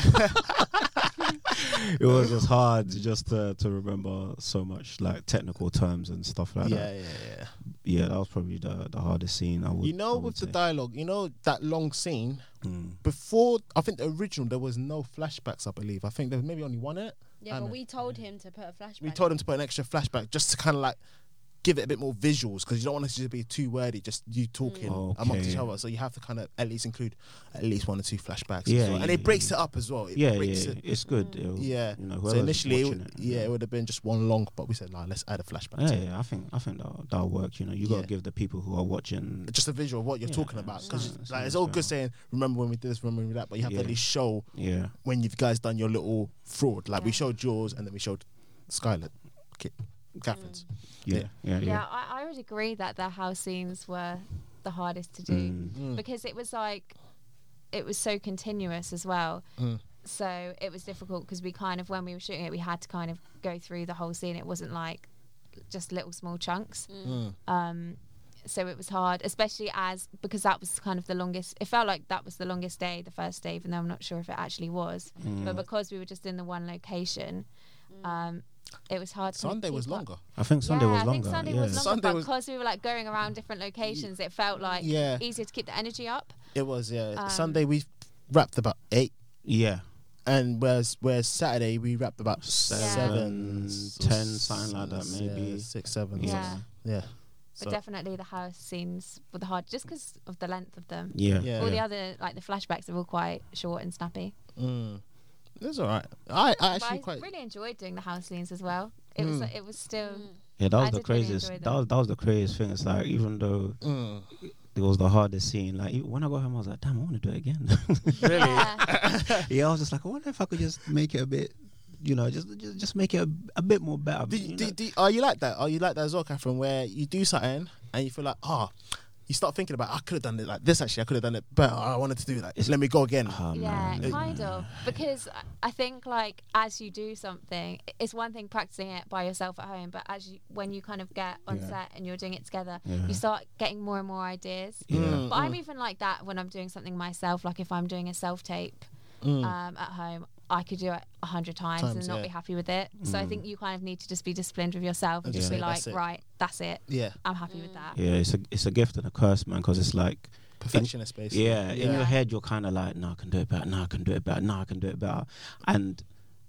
S3: it was just hard just to, to remember so much like technical terms and stuff like
S1: yeah,
S3: that.
S1: yeah, yeah.
S3: Yeah, that was probably the, the hardest scene. I would.
S1: You know,
S3: I would
S1: with the
S3: say.
S1: dialogue, you know that long scene
S3: Mm.
S1: before. I think the original there was no flashbacks. I believe. I think there was maybe only one in it.
S2: Yeah,
S1: I
S2: but
S1: know.
S2: we told him to put a flashback.
S1: We told him to put an extra flashback just to kind of like give it a bit more visuals because you don't want it to just be too wordy, just you talking
S3: Mm.
S1: amongst each
S3: Okay.
S1: other. So you have to kind of at least include at least one or two flashbacks.
S3: Yeah,
S1: as well.
S3: yeah,
S1: and it
S3: yeah,
S1: breaks
S3: yeah.
S1: it up as well. It
S3: Yeah, yeah,
S1: breaks
S3: yeah.
S1: it.
S3: It's good. It'll-
S1: Yeah.
S3: You know,
S1: So
S3: whoever's
S1: initially, it
S3: watching
S1: would,
S3: it,
S1: yeah, it would have been just one long, but we said, nah, let's add a flashback.
S3: Yeah,
S1: to it.
S3: yeah, I think I think that'll, that'll work. You know, you
S1: Yeah.
S3: gotta give the people who are watching.
S1: Just a visual of what you're
S3: Yeah,
S1: talking about because
S3: yeah,
S1: like,
S3: yeah,
S1: it's all
S3: yeah.
S1: good saying remember when we did this, remember when we did that, but you have to
S3: Yeah.
S1: at least show
S3: Yeah,
S1: when you guys done your little fraud. Like we
S4: Yeah.
S1: showed yours and then we showed Skylar, Ki- Catherine's.
S3: yeah, yeah, yeah.
S4: Yeah, I, I would agree that the house scenes were the hardest to do
S3: Mm.
S1: Mm.
S4: because it was like it was so continuous as well.
S1: Mm.
S4: So it was difficult because we kind of when we were shooting it, we had to kind of go through the whole scene. It wasn't like just little small chunks.
S1: Mm.
S4: Um, so it was hard, especially as because that was kind of the longest. It felt like that was the longest day, the first day, even though I'm not sure if it actually was.
S3: Mm.
S4: But because we were just in the one location, um, it was hard. to
S1: Sunday
S4: keep
S1: was
S4: up.
S1: longer.
S3: I think Sunday
S4: yeah,
S3: was
S4: I
S3: longer.
S4: think Sunday
S3: yeah.
S4: was longer,
S1: Sunday
S4: but
S1: was-
S4: because we were like going around different locations, it felt like
S1: Yeah.
S4: easier to keep the energy up.
S1: It was, yeah.
S4: Um,
S1: Sunday we wrapped about eight,
S3: Yeah,
S1: and whereas whereas Saturday we wrapped about
S3: Seven,
S1: seven,
S3: ten, something like that,
S1: s-
S3: maybe.
S1: yeah, six, seven.
S3: Yeah.
S4: Yeah.
S1: yeah.
S4: But
S1: So,
S4: definitely the house scenes were the hard, just because of the length of them.
S3: yeah,
S1: Yeah.
S4: All the other, like the flashbacks, are all quite short and snappy.
S1: mm, it's all right. I, I
S4: But
S1: actually
S4: I
S1: quite.
S4: really enjoyed doing the house scenes as well. It was,
S1: Mm.
S4: it was still.
S3: Yeah, that was
S4: I
S3: the
S4: did really
S3: craziest.
S4: enjoy
S3: that
S4: them.
S3: was that was the craziest thing. It's like even though
S1: Mm,
S3: it was the hardest scene, like even when I got home, I was like, damn, I want to do it again.
S1: really?
S4: Yeah.
S3: Yeah, I was just like, I wonder if I could just make it a bit, you know, just just, just make it a, a bit more better.
S1: Do,
S3: you
S1: do,
S3: know?
S1: do, are you like that? Are you like that as well, Catherine? Where you do something and you feel like, oh, you start thinking about, I could have done it like this. Actually, I could have done it better. I wanted to do that.
S3: It's-
S1: Let me go again.
S3: Oh,
S4: Yeah,
S3: man.
S4: kind of. Because I- I think like as you do something, it's one thing practicing it by yourself at home, but as you when you kind of get on
S3: Yeah.
S4: set and you're doing it together,
S3: Yeah.
S4: you start getting more and more ideas.
S3: Yeah.
S1: Mm,
S4: But I'm
S1: mm,
S4: even like that when I'm doing something myself. Like if I'm doing a self tape
S1: mm.
S4: um, at home, I could do it a hundred times,
S1: Times,
S4: and not
S1: yeah.
S4: be happy with it. So I
S3: Mm.
S4: think you kind of need to just be disciplined with yourself and
S1: And
S4: just
S3: just
S4: be
S1: say,
S4: like,
S1: "That's it."
S4: right, that's it.
S1: Yeah,
S4: I'm happy with that.
S3: Yeah, it's a it's a gift and a curse, man. Because it's like,
S1: perfectionist basically.
S3: yeah, in
S1: yeah.
S3: your head you're kind of like, no, I can do it better. No, I can do it better. No, I can do it better. And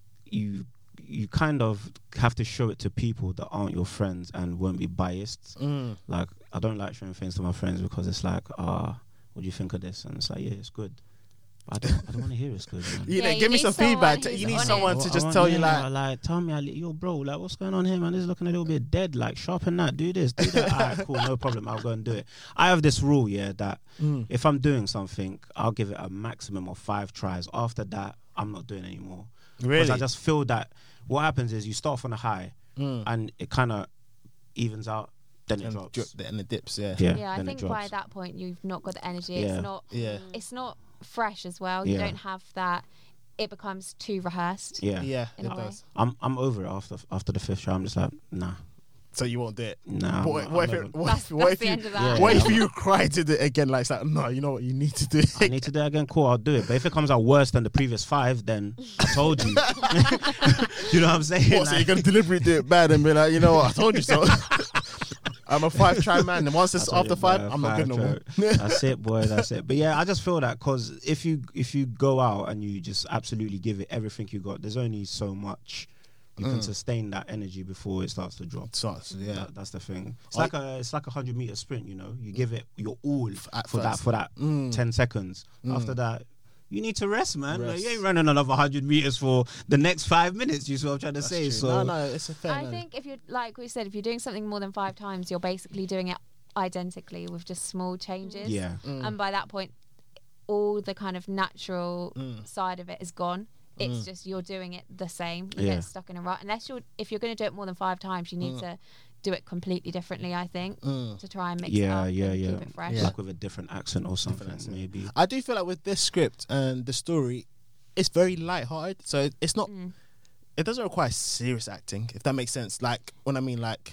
S3: you you kind of have to show it to people that aren't your friends and won't be biased.
S1: Mm.
S3: Like, I don't like showing things to my friends because it's like, ah, what do you think of this? And it's like, yeah, it's good. But I don't, I don't want to hear it's good, man.
S1: You
S4: Yeah,
S1: know,
S4: you
S1: give me
S4: need
S1: some
S4: someone
S1: feedback.
S4: who's
S1: You need
S4: on
S1: someone
S3: I
S1: to
S3: wa-
S1: just
S3: I want-
S1: tell you
S3: yeah,
S1: like,
S3: like, tell me, like, yo, bro, like, what's going on here, man? This is looking a little bit dead. Like, sharpen that, do this, do that. All right, cool, no problem. I'll go and do it. I have this rule, yeah, that
S1: mm.
S3: if I'm doing something, I'll give it a maximum of five tries. After that, I'm not doing it anymore. Because
S1: really?
S3: I just feel that what happens is you start off on a high
S1: Mm.
S3: and it kind of evens out, then it
S1: and
S3: drops.
S1: drip, and it dips. Yeah.
S3: Yeah,
S4: Yeah, I
S3: then
S4: think
S3: it
S4: by
S3: drops.
S4: that point you've not got the energy.
S3: Yeah.
S4: It's not.
S1: Yeah.
S4: It's not fresh as well. You
S3: Yeah.
S4: don't have that. It becomes too rehearsed.
S3: Yeah.
S1: Yeah,
S4: In
S1: it
S4: a way.
S1: does.
S3: I'm I'm over it after after the fifth show. I'm just like, nah,
S1: So you won't do it.
S3: nah.
S1: What,
S3: I'm-
S1: what
S3: I'm
S1: if
S3: over-
S1: it, what
S4: That's,
S1: if,
S4: that's
S1: what if
S4: the
S1: you
S4: end of that.
S3: Yeah,
S1: what
S3: yeah.
S1: if you cry to do it again? Like, it's like, no, you know what, you need to do
S3: I
S1: it.
S3: need to do it again. Cool, I'll do it. But if it comes out worse than the previous five, then I told you. You know what I'm saying?
S1: What, so
S3: Like-
S1: you're gonna deliberately do it bad and be like, you know what, I told you so. I'm a five try man, and once it's
S3: I told
S1: after
S3: you,
S1: five,
S3: boy,
S1: I'm not
S3: five
S1: good no more.
S3: try. That's it, boy. That's it. But yeah, I just feel that because if you if you go out and you just absolutely give it everything you got, there's only so much you can
S1: Mm.
S3: sustain that energy before it starts to drop.
S1: Starts, yeah.
S3: That- that's the thing. It's
S1: I-
S3: like a it's like a hundred meter sprint. You know, you give it your all
S1: At
S3: for that
S1: first.
S3: for that
S1: Mm.
S3: ten seconds.
S1: Mm.
S3: After that, you need to rest, man. Like,
S1: Rest.
S3: you ain't running another hundred meters for the next five minutes. You see what I'm trying to
S1: That's
S3: say?
S1: true.
S3: So
S1: no, no, it's a fair.
S4: I
S1: no.
S4: think if you're, like we said, if you're doing something more than five times, you're basically doing it identically with just small changes.
S3: yeah,
S1: Mm.
S4: And by that point, all the kind of natural
S1: Mm.
S4: side of it is gone. It's
S1: Mm.
S4: just you're doing it the same. You
S3: Yeah.
S4: get stuck in a rut. Unless you're, if you're going to do it more than five times, you need
S1: Mm.
S4: to do it completely differently. I think
S1: Mm.
S4: to try and mix
S3: yeah,
S4: it up
S3: yeah,
S4: and
S3: yeah.
S4: keep it fresh.
S1: Yeah.
S3: Like with a different accent or something,
S1: accent.
S3: maybe.
S1: I do feel like with this script and the story, it's very light-hearted. So it's not.
S4: Mm.
S1: It doesn't require serious acting, if that makes sense. Like when I mean like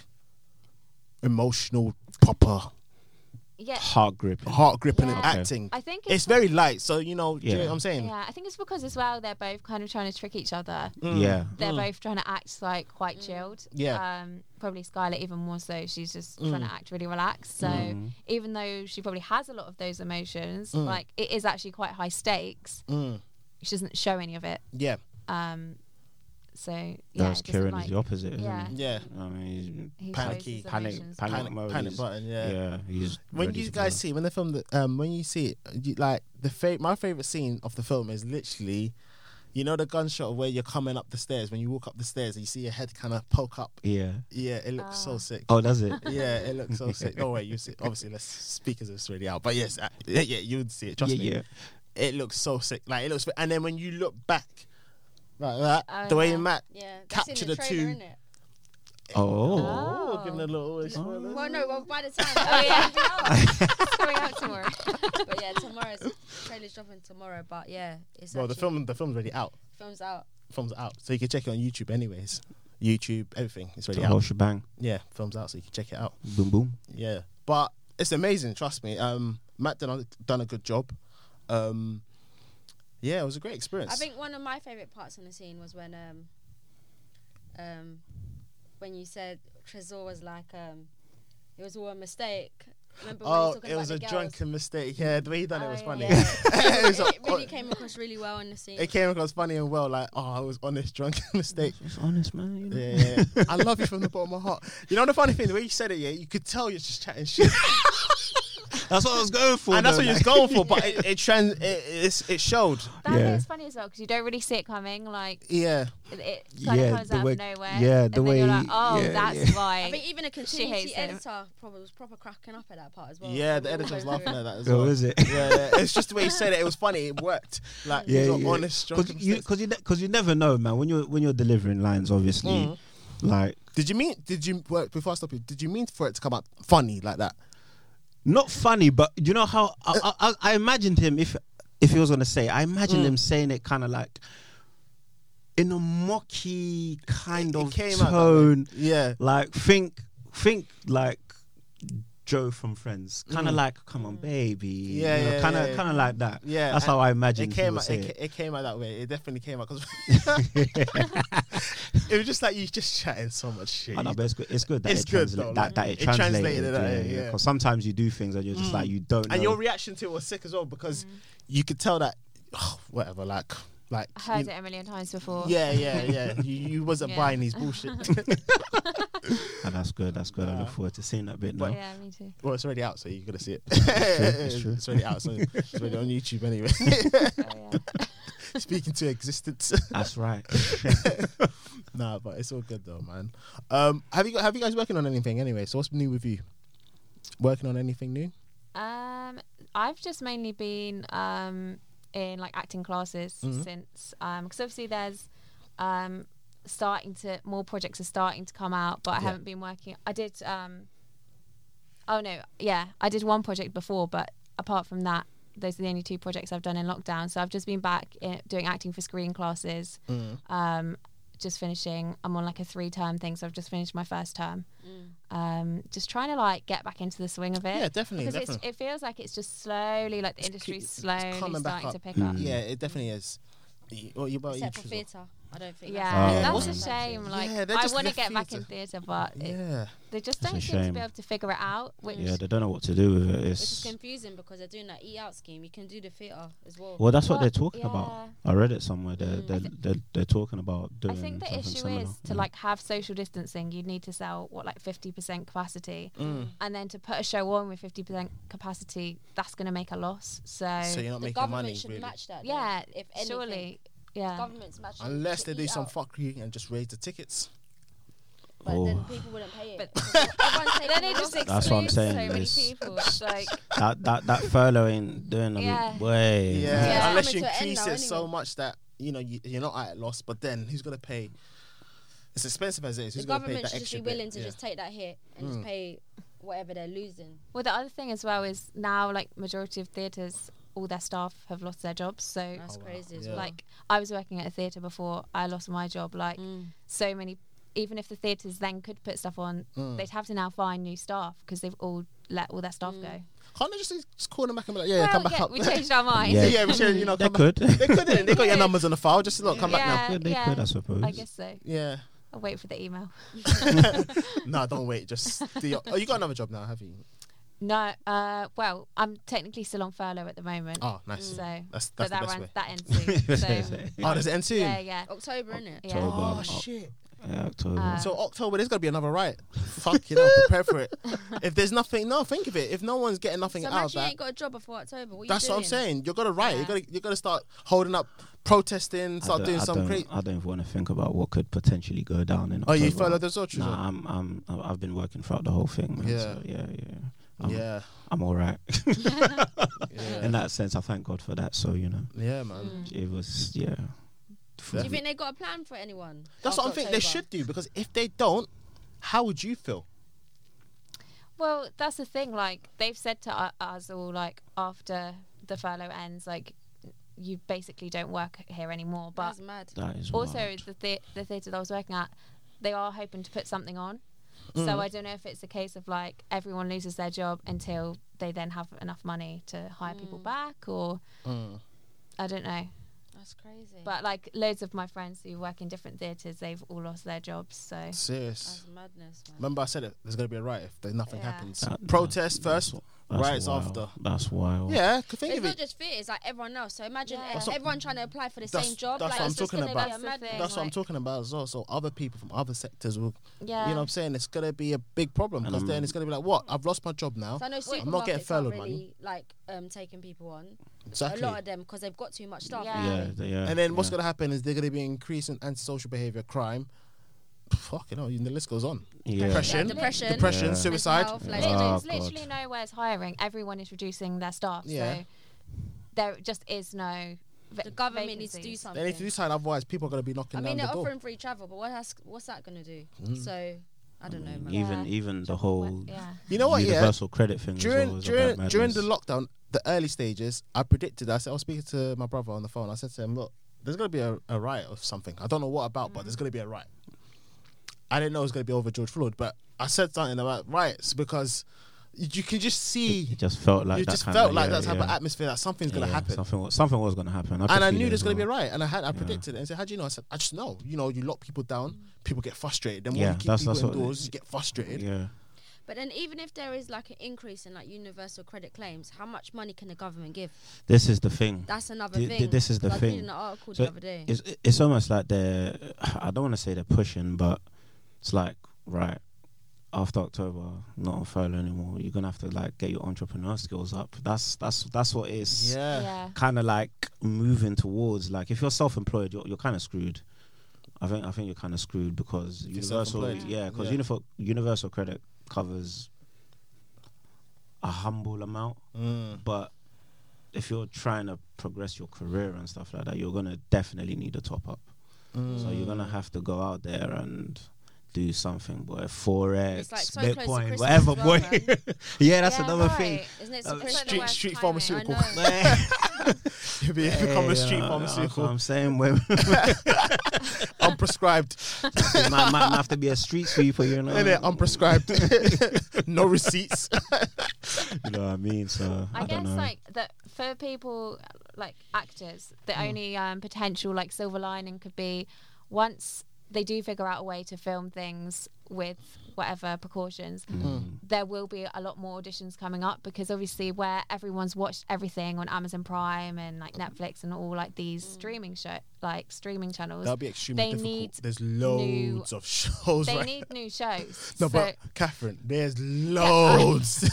S1: emotional, proper,
S4: Yeah.
S3: Heart gripping.
S1: heart gripping and
S4: Yeah.
S3: Okay.
S1: acting.
S4: I think
S1: It's very light. So you know, do you know
S3: Yeah.
S1: what I'm saying?
S4: Yeah, I think it's because as well they're both kind of trying to trick each other.
S1: Mm.
S3: Yeah.
S4: They're
S1: Mm.
S4: both trying to act like quite chilled.
S1: Yeah.
S4: Um, probably Skylar even more so. She's just
S1: Mm.
S4: trying to act really relaxed. So
S3: Mm.
S4: even though she probably has a lot of those emotions,
S1: Mm.
S4: like it is actually quite high stakes.
S1: Mm.
S4: She doesn't show any of it.
S1: Yeah.
S4: Um, so yeah,
S3: Whereas
S4: it doesn't,
S3: Kieran
S4: like,
S3: is the opposite, isn't
S4: yeah.
S3: he?
S1: Yeah.
S3: I mean,
S4: he
S1: Panicky,
S4: shows his
S3: panic,
S4: emotions.
S3: panic,
S1: Panic,
S3: mode.
S1: panic
S3: is-
S1: button. Yeah.
S3: yeah, he's
S1: When
S3: ready
S1: you
S3: to
S1: guys
S3: go.
S1: see when the film, the, um, when you see it, you, like the fa- my favorite scene of the film is literally, you know, the gunshot where you're coming up the stairs. When you walk up the stairs, and you see your head kind of poke up.
S3: Yeah.
S1: Yeah, it looks so
S4: Ah.
S1: sick.
S3: Oh, does it?
S1: Yeah, it looks so sick. Oh wait, you see? Obviously, let's speakers it's already out, but yes, uh, yeah, yeah, you would see it. Trust
S3: yeah,
S1: me.
S3: yeah.
S1: It looks so sick. Like it looks, and then when you look back, like that,
S4: Oh,
S1: the way
S4: yeah.
S1: Matt
S2: Yeah, that's
S1: capture
S2: in
S1: the
S2: the trailer,
S1: two.
S2: innit?
S3: Oh.
S1: Oh, giving a little.
S3: Oh.
S1: spoilers.
S2: Well, no, well, by the time.
S4: Oh yeah,
S2: yeah.
S4: it's coming out tomorrow.
S2: But yeah, tomorrow's trailer's dropping tomorrow. But yeah, it's
S1: Well, the
S2: actually-
S1: film, the film's already out.
S2: film's out.
S1: Film's out, so you can check it on YouTube. Anyways, YouTube, everything, it's already
S3: The whole
S1: out.
S3: shebang.
S1: Yeah, film's out, so you can check it out.
S3: Boom, boom.
S1: Yeah, but it's amazing. Trust me. Um, Matt done a, done a good job. Um, yeah, it was a great experience.
S2: I think one of my favorite parts in the scene was when um um when you said Trezor was like um it was all a mistake. Remember when you
S1: Oh,
S2: were talking
S1: it
S2: about
S1: was
S2: the
S1: a
S2: girls?
S1: drunken mistake. Yeah, the way he done it
S4: Oh,
S1: was
S4: yeah.
S1: funny.
S2: Yeah.
S1: it, was,
S2: it really came across really well in the scene.
S1: it came across funny and well. Like, oh, I was honest, drunken mistake.
S3: It's honest, man. You know?
S1: Yeah, yeah, yeah. I love you from the bottom of my heart. You know the funny thing, the way you said it, yeah, you could tell you're just chatting shit,
S3: That's what I was going for.
S1: and that's
S3: though,
S1: what you're
S3: like-
S1: going for. But it it, trans, it, it's, it showed.
S4: That
S3: Yeah.
S4: is funny as well because you don't really see it coming. Like
S1: Yeah,
S4: it, it kind
S3: Yeah,
S4: of comes
S3: the
S4: out
S3: way-
S4: of nowhere.
S3: yeah,
S4: and
S3: the
S4: then you're
S3: way-
S4: like, oh,
S3: yeah,
S4: that's
S3: yeah.
S4: why.
S2: I think even a
S4: hates
S2: continuity
S4: him.
S2: editor probably was proper cracking up at that part as well.
S1: yeah.
S2: They
S1: The
S2: were all
S1: editor was
S2: going
S1: laughing
S2: through
S1: at that as
S3: Oh,
S1: well.
S3: is it?
S1: Yeah, yeah. It's just the way he said it. It was funny. It worked. Like,
S3: Yeah,
S1: yeah,
S3: yeah.
S1: honest,
S3: Because
S1: drunken
S3: you,
S1: mistakes.
S3: cause you, because you never know, man. When you're when you're delivering lines, obviously,
S1: Mm.
S3: like
S1: Did you mean? Did you work before I stop you? Did you mean for it to come out funny like that?
S3: not funny, but you know how I, I, I, I imagined him if if he was gonna say, I imagined
S1: Mm.
S3: him saying it kind of like in a mocky kind
S1: It- it
S3: of
S1: came out that way.
S3: tone,
S1: Yeah,
S3: like think think like Joe from Friends, kind of
S1: Mm.
S3: like, come on, baby,
S1: Yeah,
S3: you know,
S1: yeah,
S3: kind of
S1: yeah.
S3: kind of like that.
S1: yeah.
S3: That's
S1: and
S3: how I imagined
S1: it
S3: he
S1: came
S3: would
S1: out.
S3: say
S1: It,
S3: it.
S1: ca- it came out that way. It definitely came out because it was just like you just chatting so much shit.
S3: I know, but it's good. It's good that
S1: It's
S3: it,
S1: good
S3: transla-
S1: though,
S3: that,
S1: like,
S3: that it,
S1: it
S3: translated.
S1: translated that,
S3: yeah,
S1: yeah.
S3: Because sometimes you do things and you're just
S1: Mm.
S3: like you don't.
S1: and
S3: know.
S1: your reaction to it was sick as well because you could tell that whatever, like, like
S4: I heard
S1: you-
S4: it a million times before.
S1: yeah, yeah, yeah. You, you wasn't
S4: Yeah.
S1: buying these bullshit.
S3: And that's good. That's good. I
S1: Nah.
S3: look forward to seeing that bit now.
S4: Yeah, me too.
S1: Well, it's already out, so you're gonna see it.
S3: it's true.
S1: It's already out, so it's already on YouTube anyway.
S4: Oh, yeah.
S1: Speaking to existence.
S3: That's right.
S1: Nah, but it's all good though, man. Um, have you got, have you guys working on anything anyway? So what's new with you? Working on anything new?
S4: Um, I've just mainly been um in like acting classes
S1: Mhm.
S4: since um because obviously there's um starting to more projects are starting to come out, but I
S1: Yeah.
S4: haven't been working. I did um oh no, yeah, I did one project before, but apart from that, those are the only two projects I've done in lockdown. So I've just been back in, doing acting for screen classes.
S1: Mm.
S4: Um, just finishing. I'm on like a three-term thing, so I've just finished my first term.
S2: Mm.
S4: Um, just trying to like get back into the swing of it.
S1: Yeah, definitely.
S4: Because
S1: definitely.
S4: it's, it feels like it's just slowly, like the
S1: It's
S4: industry's
S1: keep- it's
S4: slowly
S1: coming back
S4: starting
S1: up.
S4: to pick
S3: Mm.
S4: up.
S1: Yeah, it definitely is. Y- What you about you?
S2: Except for
S1: Trizzo?
S2: theatre. I don't think
S4: Yeah,
S3: Oh,
S4: that's
S3: yeah.
S4: a shame. Like,
S1: Yeah, they're
S4: I
S1: just
S4: want to
S1: left
S4: get back in
S1: theatre.
S4: theatre, but it,
S1: Yeah.
S4: they just
S3: It's
S4: don't
S3: a
S4: seem to
S3: shame.
S4: be able to figure it out. Which
S3: Yeah, they don't know what to do with it.
S2: Which is
S3: It's
S2: confusing because they're doing that eat out scheme. You can do the theatre as well.
S3: well, that's what
S4: Well,
S3: they're talking about.
S4: yeah.
S3: I read it somewhere. They're
S2: Mm.
S3: they're,
S4: I thi-
S3: they're, they're talking about
S4: I
S3: doing.
S4: think the
S3: something
S4: issue
S3: similar.
S4: is to
S3: Yeah.
S4: like have social distancing. You need to sell what like fifty percent capacity,
S1: Mm.
S4: and then to put a show on with fifty percent capacity, that's going to make a loss. So,
S1: So you're not
S2: the
S1: making
S2: government
S1: money,
S2: should
S1: really.
S2: match that.
S4: yeah,
S2: then, if anything.
S4: surely, yeah.
S2: Government's matching.
S1: Unless
S2: to
S1: they do
S2: eat
S1: some
S2: out,
S1: fuckery and just raise the tickets.
S2: But
S3: Oh.
S2: then people wouldn't pay it.
S4: But-
S2: because everyone's taking
S4: then
S2: the
S4: it just
S2: loss.
S3: That's what I'm
S4: excludes
S3: saying,
S4: so many
S3: it's-
S4: people. It's like,
S3: that that that furlough ain't doing them
S4: Yeah.
S3: way.
S1: Yeah,
S4: Yeah.
S1: unless
S2: Coming
S1: you
S2: to an end
S1: increase
S2: now
S1: it so
S2: anyway.
S1: much that you know you, you're not at a loss. But then who's gonna pay? It's expensive as it is.
S2: The
S1: Who's gonna pay
S2: government
S1: that
S2: should just
S1: extra
S2: be willing
S1: bit?
S2: to
S1: Yeah.
S2: just take that hit and
S1: Mm.
S2: just pay whatever they're losing.
S4: well, the other thing as well is now like majority of theatres, all their staff have lost their jobs. So
S2: That's
S1: Oh, wow.
S2: crazy as
S1: Yeah.
S2: well.
S4: like I was working at a theatre before I lost my job. Like
S2: Mm.
S4: so many, even if the theatres then could put stuff on,
S1: Mm.
S4: they'd have to now find new staff because they've all let all their staff
S2: Mm.
S4: go.
S1: Can't they just, just call them back and be like, yeah, yeah
S4: Well,
S1: come back
S4: yeah,
S1: up?
S4: we changed our mind.
S1: yeah,
S3: Yeah.
S1: yeah, we should, you know,
S3: They
S1: come
S3: could.
S1: back. They couldn't. They got your
S4: Yeah.
S1: numbers on the file. Just look, come back now.
S4: Yeah.
S3: They could, they could, I suppose.
S4: I guess so.
S1: Yeah.
S4: I'll wait for the email.
S1: No, don't wait. Just do your, oh, you got another job now, have you?
S4: No, uh, well, I'm technically still on furlough at the moment.
S1: Oh, nice.
S4: So,
S1: That's that's
S4: but
S1: the
S4: that
S1: best
S4: runs,
S1: way.
S4: that ends soon. so,
S1: Oh, does it end soon?
S4: yeah, yeah.
S2: October, innit?
S4: Yeah.
S3: October.
S1: Oh
S3: Oh.
S1: shit.
S3: Yeah, October.
S4: Uh,
S1: So October, there's gonna be another riot. Fuck you know, prepare for it. If there's nothing, no, think of it. If no one's getting nothing
S2: So
S1: out of
S2: imagine you
S1: that,
S2: ain't got a job before October. What
S1: that's
S2: you
S1: what I'm
S2: doing?
S1: saying. You're gonna riot.
S4: Yeah.
S1: You're gonna you're gonna start holding up, protesting,
S3: I
S1: start
S3: don't-
S1: doing
S3: I
S1: some
S3: don't-
S1: great.
S3: I don't even want to think about what could potentially go down in
S1: Oh,
S3: October.
S1: you followed the Zotri?
S3: Nah, I'm, I'm, I've been working throughout the whole thing. Man,
S1: Yeah.
S3: so yeah, yeah. I'm,
S1: Yeah,
S3: I'm all right.
S1: yeah,
S3: In that sense, I thank God for that. So, you know,
S1: yeah, man.
S2: Mm.
S3: it was, yeah.
S2: Do you think they got a plan for anyone?
S1: That's what I'm
S2: after
S1: thinking. They
S2: October?
S1: should do because if they don't, how would you feel?
S4: Well, that's the thing. Like they've said to u- us all, like after the furlough ends, like you basically don't work here anymore. But
S2: That's mad.
S3: That is
S4: also,
S3: wild.
S4: the thea- the theatre that I was working at, they are hoping to put something on.
S1: Mm.
S4: So I don't know if it's a case of like everyone loses their job until they then have enough money to hire people
S2: Mm.
S4: back, or
S1: Mm.
S4: I don't know.
S2: That's crazy.
S4: But like loads of my friends who work in different theatres, they've all lost their jobs. So
S1: Serious.
S2: that's madness, man.
S1: Remember, I said it. There's gonna be a riot if there- nothing
S4: Yeah.
S1: happens.
S3: That-
S1: Protest
S3: that-
S1: first,
S3: that's- that's
S1: riots
S3: wild.
S1: after.
S3: That's wild.
S1: Yeah, could
S2: But
S1: think
S2: it's
S1: of
S2: not
S1: it.
S2: just fit, it's like everyone else. So imagine
S4: Yeah.
S2: e-
S1: That's what-
S2: everyone trying to apply for the
S1: That's-
S2: same job.
S1: that's
S2: like,
S1: what I'm
S2: it's just
S1: talking
S2: gonna
S1: about.
S2: Be a
S4: That's the
S2: madness.
S4: thing.
S1: That's what I'm
S4: like-
S1: talking about as well. So other people from other sectors will,
S4: yeah,
S1: you know, what I'm saying it's gonna be a big problem
S3: And
S1: because
S3: I'm-
S1: then it's gonna be like, what? I've lost my job now.
S2: So I know
S1: I'm not getting
S2: supermarkets
S1: furlough
S2: aren't
S1: money.
S2: really like um, taking people on.
S1: Exactly.
S2: A lot of them because they've got too much staff.
S4: Yeah.
S3: Yeah,
S2: really.
S3: they- yeah.
S1: And then what's
S3: yeah.
S1: gonna happen is they're gonna be increasing antisocial behaviour, crime. Fuck, you know, the list goes on.
S3: Yeah.
S1: Depression,
S2: Yeah, depression,
S1: depression,
S3: Yeah.
S1: suicide.
S2: mental health, like,
S3: Yeah.
S4: Literally,
S3: Oh,
S4: it's literally
S3: God.
S4: nowhere's hiring. Everyone is reducing their staff.
S1: Yeah.
S4: So there just is no. va-
S2: the government needs to do
S4: vacancies.
S2: something.
S1: They need to do something, otherwise people are gonna be knocking
S2: I mean,
S1: down
S2: they're
S1: the door.
S2: offering free travel, but what has, what's that going to do?
S1: Mm.
S2: So, I don't know, man.
S3: Even
S4: Yeah.
S3: even the
S4: Job
S3: whole
S4: went- yeah.
S1: You know what? Yeah.
S3: universal credit thing as
S1: During
S3: well was
S1: during
S3: about
S1: during the
S3: madness.
S1: lockdown, the early stages, I predicted. I said I was speaking to my brother on the phone. I said to him, "Look, there's gonna be a, a riot or something. I don't know what about, but there's gonna be a riot." I didn't know it was gonna be over George Floyd, but I said something about riots because you, you can just see.
S3: It just felt like
S1: you
S3: that
S1: just
S3: kinda-
S1: felt like
S3: yeah,
S1: that type
S3: yeah.
S1: of atmosphere that something's gonna
S3: Yeah,
S1: happen.
S3: Something, wa- something was going to happen. I could
S1: And I
S3: feel
S1: knew
S3: it
S1: there's
S3: as
S1: gonna be a
S3: well.
S1: riot, and I had I
S3: Yeah.
S1: predicted it. And said, "How do you know?" I said, "I just know. You know, you lock people down, people get frustrated. Then when
S3: Yeah,
S1: you keep
S3: that's-
S1: people
S3: that's what-
S1: indoors, you get frustrated."
S3: Yeah.
S2: But then, even if there is like an increase in like universal credit claims, how much money can the government give?
S3: This is the thing.
S2: That's another
S3: Th-
S2: thing.
S3: th- this is the
S2: 'Cause I was
S3: thing.
S2: reading an article
S3: So
S2: the other day.
S3: It's it's almost like they're. I don't want to say they're pushing, but it's like right after October, not on furlough anymore. You're gonna have to like get your entrepreneur skills up. That's that's that's what it's
S1: Yeah.
S4: Yeah.
S3: kind of like moving towards. Like if you're self-employed, you're you're kind of screwed. I think I think you're kind of screwed because
S1: you're
S3: universal,
S1: self-employed.
S3: yeah, because
S1: Yeah.
S3: universal universal credit covers a humble amount.
S1: Mm.
S3: But if you're trying to progress your career and stuff like that, you're gonna definitely need a top up. So you're gonna have to go out there and do something, boy. Forex,
S2: It's like so close to
S3: Bitcoin,
S2: Christmas
S3: whatever,
S2: as well,
S3: boy.
S2: man.
S3: yeah, that's
S4: Yeah,
S3: another
S4: right.
S3: thing.
S2: Isn't it
S3: Uh,
S2: so close to
S1: street
S2: the
S1: street
S2: worst
S1: pharmaceutical.
S2: timing? I know.
S1: You be become a street
S3: Yeah,
S1: pharmaceutical.
S3: that's what I'm saying. When
S1: Unprescribed.
S3: might, might, might have to be a street sweeper, you know.
S1: Innit? Unprescribed. No receipts.
S3: You know what I mean? So I,
S4: I,
S3: don't
S4: guess
S3: know.
S4: like that for people like actors, the
S1: Mm.
S4: only um, potential like silver lining could be once they do figure out a way to film things with whatever precautions,
S3: Mm.
S4: there will be a lot more auditions coming up because obviously where everyone's watched everything on Amazon Prime and like Netflix and all like these streaming show like streaming channels,
S1: That'll be extremely
S4: They
S1: difficult.
S4: need
S1: There's loads of shows.
S4: they
S1: right?
S4: need new shows.
S1: No,
S4: so
S1: but Catherine, there's loads.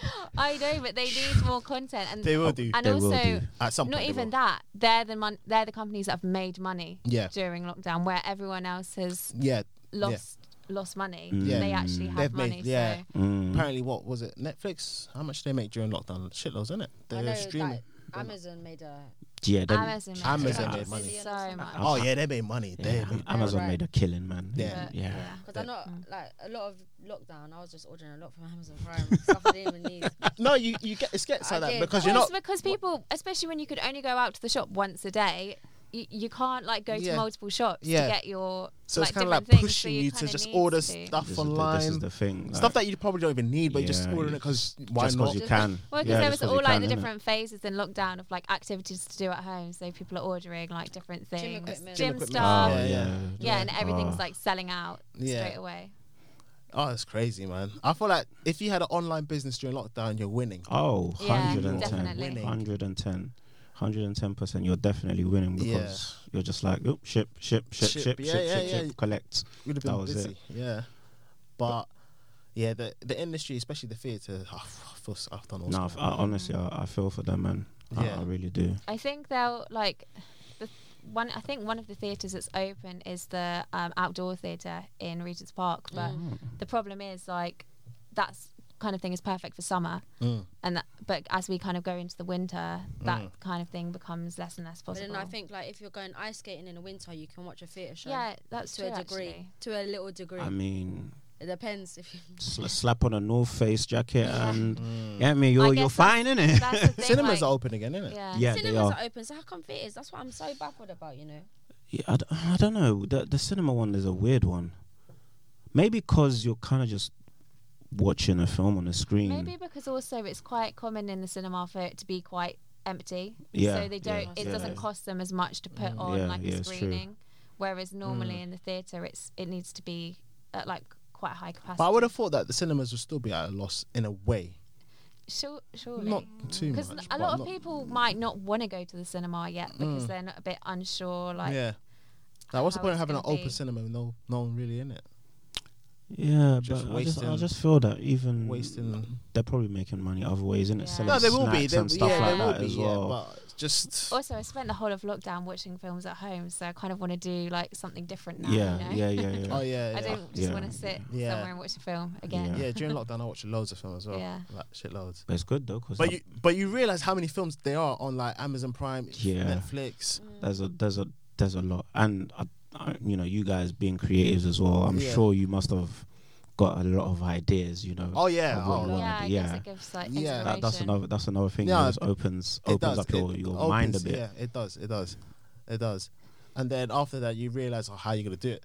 S4: I know, but they need more content, and
S1: They will do.
S4: and
S3: They will
S4: also
S3: do.
S1: At some
S4: not
S1: point, they
S4: even
S1: will.
S4: that. They're the mon- they're the companies that have made money
S1: Yeah.
S4: during lockdown, where everyone else has
S1: Yeah.
S4: lost lost money.
S3: Yeah.
S4: They actually have
S1: They've made-
S4: money.
S1: yeah.
S4: So
S3: Mm.
S1: Apparently, what was it? Netflix? How much did they make during lockdown? Shitloads, isn't it?
S2: I
S1: They're
S2: know
S1: streaming.
S2: that Amazon made a
S3: Yeah, then,
S4: Amazon, made
S1: Amazon
S4: so
S1: made money.
S4: so much.
S1: Oh yeah, they made money. They
S3: yeah,
S1: made
S3: Amazon
S2: Right.
S3: made a killing, man.
S1: Yeah.
S4: But,
S3: yeah.
S2: because I know
S4: Mm.
S2: like a lot of lockdown. I was just ordering a lot from Amazon Prime stuff I didn't even need.
S1: No, you you get it gets
S2: I
S1: like that
S2: did.
S1: because
S4: Well,
S1: you're
S4: it's
S1: not.
S4: because people, especially when you could only go out to the shop once a day, you, you can't like go
S1: Yeah.
S4: to multiple shops
S1: Yeah.
S4: to get your
S1: So
S4: like,
S1: it's kind of like
S4: different things, so
S1: pushing
S4: you
S1: you to
S4: kinda
S1: just
S4: need
S1: order
S4: to.
S1: stuff
S3: This is, the,
S1: online,
S3: this is the thing.
S1: stuff
S3: like,
S1: that you probably don't even need, but you're just
S3: Yeah,
S1: ordering
S3: you-
S1: it because why
S3: just 'cause
S1: not?
S3: you can.
S4: Well, because
S3: yeah,
S4: there
S3: just
S4: was
S3: 'cause
S4: all
S3: you
S4: like
S3: can,
S4: the
S3: innit?
S4: different phases in lockdown of like activities to do at home. So people are ordering like different things,
S2: Gym equipment.
S4: gym
S1: equipment.
S4: stuff.
S3: Oh,
S1: Yeah,
S3: yeah.
S1: yeah.
S4: Yeah, and everything's
S3: Oh.
S4: like selling out
S1: Yeah.
S4: straight away.
S1: Oh, it's crazy, man. I feel like if you had an online business during lockdown, you're winning.
S3: Oh,
S4: Yeah,
S3: one hundred ten.
S4: definitely.
S3: one hundred ten. one hundred ten percent. You're definitely winning because you're just like, oh, ship, ship, ship,
S1: Ship,
S3: ship,
S1: yeah,
S3: ship,
S1: yeah,
S3: ship,
S1: yeah.
S3: ship, collect.
S1: Would have
S3: That
S1: been
S3: was
S1: busy.
S3: it.
S1: Yeah, but yeah, the the industry, especially the theatre, oh, I feel s- I've done all.
S3: No,
S1: sorts.
S3: I, honestly, I, I feel for them, man. I,
S1: Yeah.
S3: I really do.
S4: I think they'll like the one. I think one of the theatres that's open is the um, outdoor theatre in Regent's Park. But
S2: Mm.
S4: the problem is like that's kind of thing is perfect for summer,
S1: Mm.
S4: and that, but as we kind of go into the winter, that
S1: Mm.
S4: kind of thing becomes less and less
S2: But
S4: possible.
S2: then I think like if you're going ice skating in the winter, you can watch a theatre show.
S4: yeah, that's
S2: to
S4: true,
S2: a degree,
S4: actually.
S2: to a little degree.
S3: I mean,
S2: it depends if you.
S3: sl- slap on a North Face jacket and
S1: Mm.
S3: yeah, I mean,
S4: I
S3: you're
S4: guess
S3: you're
S4: that's-
S3: fine, innit?
S4: That's the thing,
S1: Cinemas
S4: like,
S1: are open again, isn't it?
S4: Yeah.
S3: Yeah, they
S2: Cinemas
S3: are.
S2: are open, so how come theatres? That's what I'm so baffled about. You know.
S3: Yeah, I, d- I don't know. The the cinema one is a weird one. Maybe because you're kind of just watching a film on a screen.
S4: Maybe because also it's quite common in the cinema for it to be quite empty.
S3: Yeah,
S4: So they don't.
S2: yeah,
S4: it
S2: yeah.
S4: doesn't cost them as much to put
S1: Mm.
S4: on
S3: Yeah,
S4: like
S3: yeah,
S4: a
S3: it's true.
S4: screening, whereas normally
S1: Mm.
S4: in the theatre it's it needs to be at like quite high capacity.
S1: But I would have thought that the cinemas would still be at a loss in a way.
S4: Sure, surely.
S1: Not too
S4: Because
S1: much.
S4: a
S1: but
S4: lot of
S1: not-
S4: people might not want to go to the cinema yet because
S1: Mm.
S4: they're not a bit unsure. Like,
S1: yeah. Like, what's the
S4: how
S1: point of
S4: it's
S1: having an
S4: gonna
S1: open
S4: be.
S1: cinema with no no one really in it?
S3: Yeah,
S1: Just
S3: but I just, I
S1: wasting-
S3: just feel that even
S1: Wasting.
S3: they're probably making money other ways, innit?
S4: Yeah.
S3: Selling
S1: No, they will be.
S3: snacks
S1: They,
S3: and stuff
S1: yeah,
S3: like
S1: they will
S3: that
S1: be.
S3: as
S1: Yeah,
S3: well.
S1: but just.
S4: also, I spent the whole of lockdown watching films at home, so I kind of want to do like something different now.
S3: yeah,
S4: you know?
S3: yeah, yeah, yeah.
S1: Oh yeah.
S4: I
S1: yeah.
S4: don't just
S3: Yeah.
S4: want to sit
S1: Yeah.
S4: somewhere and watch a film again.
S3: Yeah.
S1: Yeah, during lockdown, I watched loads of films as well.
S4: Yeah.
S1: Like shitloads.
S3: But it's good though, cause
S1: But
S3: I-
S1: you, but you realize how many films there are on like Amazon Prime,
S3: Yeah.
S1: Netflix.
S3: there's a there's a there's a lot, and I, I, you know, you guys being creatives as well. I'm
S1: Yeah.
S3: sure you must have got a lot of ideas. You know.
S1: Oh yeah,
S3: Of what
S1: oh,
S3: you wanna
S4: Yeah,
S3: do,
S4: I
S3: yeah.
S4: guess it gives like
S1: Yeah.
S4: inspiration.
S3: That, that's another that's another thing.
S1: Yeah,
S3: that just opens
S1: it
S3: opens
S1: does.
S3: up your,
S1: It
S3: your mind a
S1: opens,
S3: bit.
S1: Yeah, it does. It does. It does. And then after that, you realize oh, how you're gonna do it.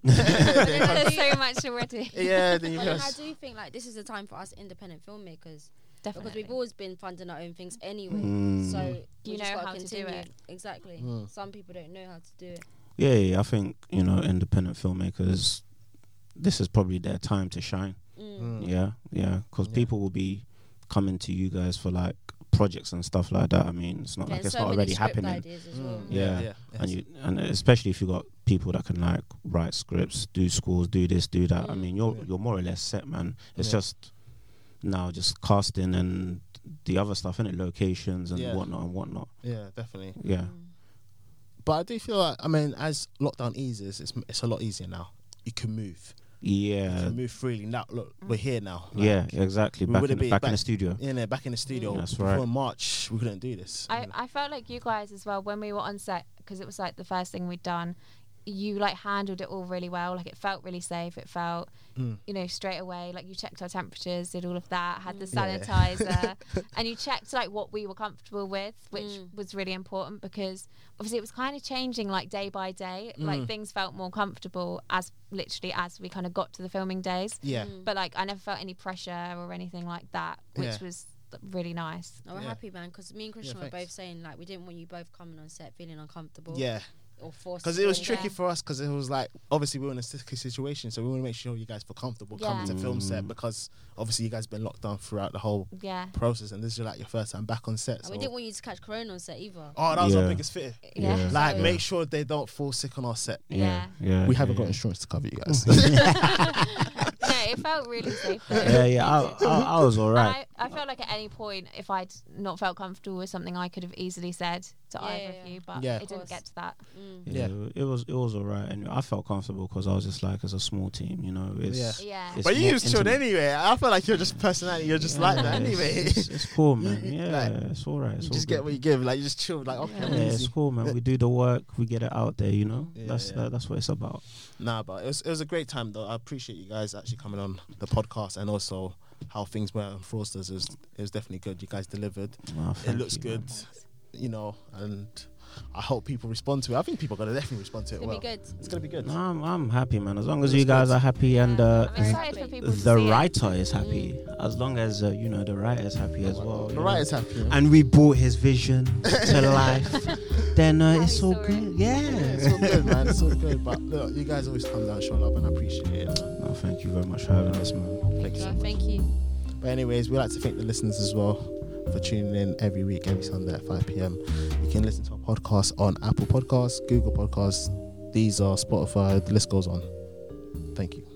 S4: There's so much already.
S1: Yeah, then you
S2: But then I
S1: realize.
S2: do think like this is the time for us independent filmmakers
S4: Definitely.
S2: because we've always been funding our own things anyway.
S3: Mm.
S2: So we
S4: You
S2: just
S4: know
S2: gotta
S4: how to do
S2: continue.
S4: it.
S2: Exactly.
S1: Mm.
S2: Some people don't know how to do it.
S3: Yeah, yeah, I think you know independent filmmakers. This is probably their time to shine.
S2: Mm.
S1: Mm.
S3: Yeah, yeah, because
S1: Yeah.
S3: people will be coming to you guys for like projects and stuff like that. I mean, it's not
S2: Yeah,
S3: like
S2: and
S3: it's
S2: so
S3: not
S2: many
S3: already
S2: script
S3: happening.
S2: ideas as well.
S1: Mm.
S3: Yeah,
S1: yeah.
S3: And you and especially if you got people that can like write scripts, do scores, do this, do that. I
S2: Mm.
S3: mean, you're
S1: Yeah.
S3: you're more or less set, man. It's
S1: Yeah.
S3: just now just casting and the other stuff in it, locations and
S1: Yeah.
S3: whatnot and whatnot.
S1: Yeah, definitely.
S3: Yeah,
S2: Mm.
S1: But I do feel like I mean, as lockdown eases, it's it's a lot easier now. You can move. You
S3: yeah,
S1: can move freely. Now, look, we're here now. Like,
S3: yeah, exactly.
S1: we
S3: Back
S1: would
S3: in
S1: have
S3: the,
S1: been
S3: back in
S1: back-
S3: the studio.
S1: In there, back in the studio.
S3: Mm. That's
S1: Before
S3: right.
S1: March, we couldn't do this.
S4: I, I felt like you guys as well when we were on set because it was like the first thing we'd done. you like handled it all really well. Like it felt really safe. It felt,
S1: Mm.
S4: you know, straight away. Like you checked our temperatures, did all of that, had the
S1: Yeah.
S4: sanitizer, and you checked like what we were comfortable with, which
S2: Mm.
S4: was really important because obviously it was kind of changing like day by day. Like
S1: Mm.
S4: things felt more comfortable as literally as we kind of got to the filming days.
S1: Yeah.
S2: Mm.
S4: But like I never felt any pressure or anything like that, which
S1: Yeah.
S4: was really nice.
S2: No, we're
S1: Yeah.
S2: happy, man, because me and Christian were
S1: thanks.
S2: both saying like we didn't want you both coming on set feeling uncomfortable.
S1: Yeah.
S2: Or forced.
S1: Because
S2: to
S1: it was
S2: do
S1: tricky
S2: anything.
S1: for us because it was like obviously we were in a sticky situation, so we want to make sure you guys feel comfortable coming
S4: Yeah.
S1: to film set
S3: Mm.
S1: because obviously you guys been locked down throughout the whole
S4: Yeah.
S1: process, and this is like your first time back on set.
S2: And
S1: So.
S2: we didn't want you to catch corona on set either.
S1: Oh, that was our
S3: Yeah.
S1: biggest fear.
S4: Yeah.
S3: Yeah.
S1: Like,
S2: So-
S1: make sure they don't fall sick on our set.
S4: Yeah.
S3: yeah.
S1: We
S3: yeah,
S1: haven't got
S3: yeah.
S1: insurance to cover you guys.
S4: No, it felt really safe. Though.
S3: Yeah, yeah. I, I, I was all
S4: And
S3: right.
S4: I, I felt like at any point, if I'd not felt comfortable with something, I could have easily said to
S2: Yeah,
S4: either
S2: yeah,
S4: of
S2: yeah.
S4: you, but
S1: Yeah.
S4: it
S2: Of
S4: didn't
S2: course.
S4: get to that.
S2: Mm.
S3: Yeah,
S1: Yeah.
S3: it was it was all right, and I felt comfortable because I was just like, as a small team, you know, it's
S1: Yeah.
S4: Yeah.
S3: It's
S1: But you
S3: more
S1: was chilled
S3: intimate.
S1: anyway. I feel like you're just personality. You're just like that
S3: Yeah,
S1: anyway.
S3: It's, it's, it's cool, man. Yeah,
S1: Like,
S3: it's all right. It's
S1: You
S3: all
S1: just
S3: good.
S1: get what you give. Like you just chill. Like okay,
S3: Yeah,
S1: I'm
S3: it's
S1: easy.
S3: cool, man. We do the work, we get it out there, you know.
S1: Yeah,
S3: that's
S1: yeah.
S3: That, that's what it's about.
S1: Nah, but it was it was a great time though. I appreciate you guys actually coming on the podcast and also how things were on Fraudsters. It was, it was definitely good. You guys delivered.
S3: Oh,
S1: It
S3: thank
S1: looks
S3: you,
S1: good,
S3: man.
S1: you know, and I hope people respond to it. I think people are gonna definitely respond to
S2: It's
S1: it
S2: gonna
S1: well.
S2: be good.
S1: It's gonna be good.
S3: No, I'm I'm happy, man. As long as
S1: Looks
S3: you guys
S1: good.
S3: are happy and
S4: Yeah.
S3: uh,
S4: I'm excited for people to
S3: the
S4: see it.
S3: writer is happy. As long as uh, you know the writer is happy as well.
S1: The
S3: you know.
S1: writer's happy. man.
S3: And we brought his vision to life. Then uh, it's all
S4: Sorry.
S3: good. Yeah.
S1: It's all good, man. It's all good. But look, you guys always come down, show love, and I appreciate it. Man.
S3: No, thank you very much for having us, man.
S1: Thank you so
S2: No,
S1: much.
S2: thank you.
S1: But anyways, we like to thank the listeners as well for tuning in every week, every Sunday at five p.m. You can listen to our podcast on Apple Podcasts, Google Podcasts, Deezer, Spotify. The list goes on. Thank you.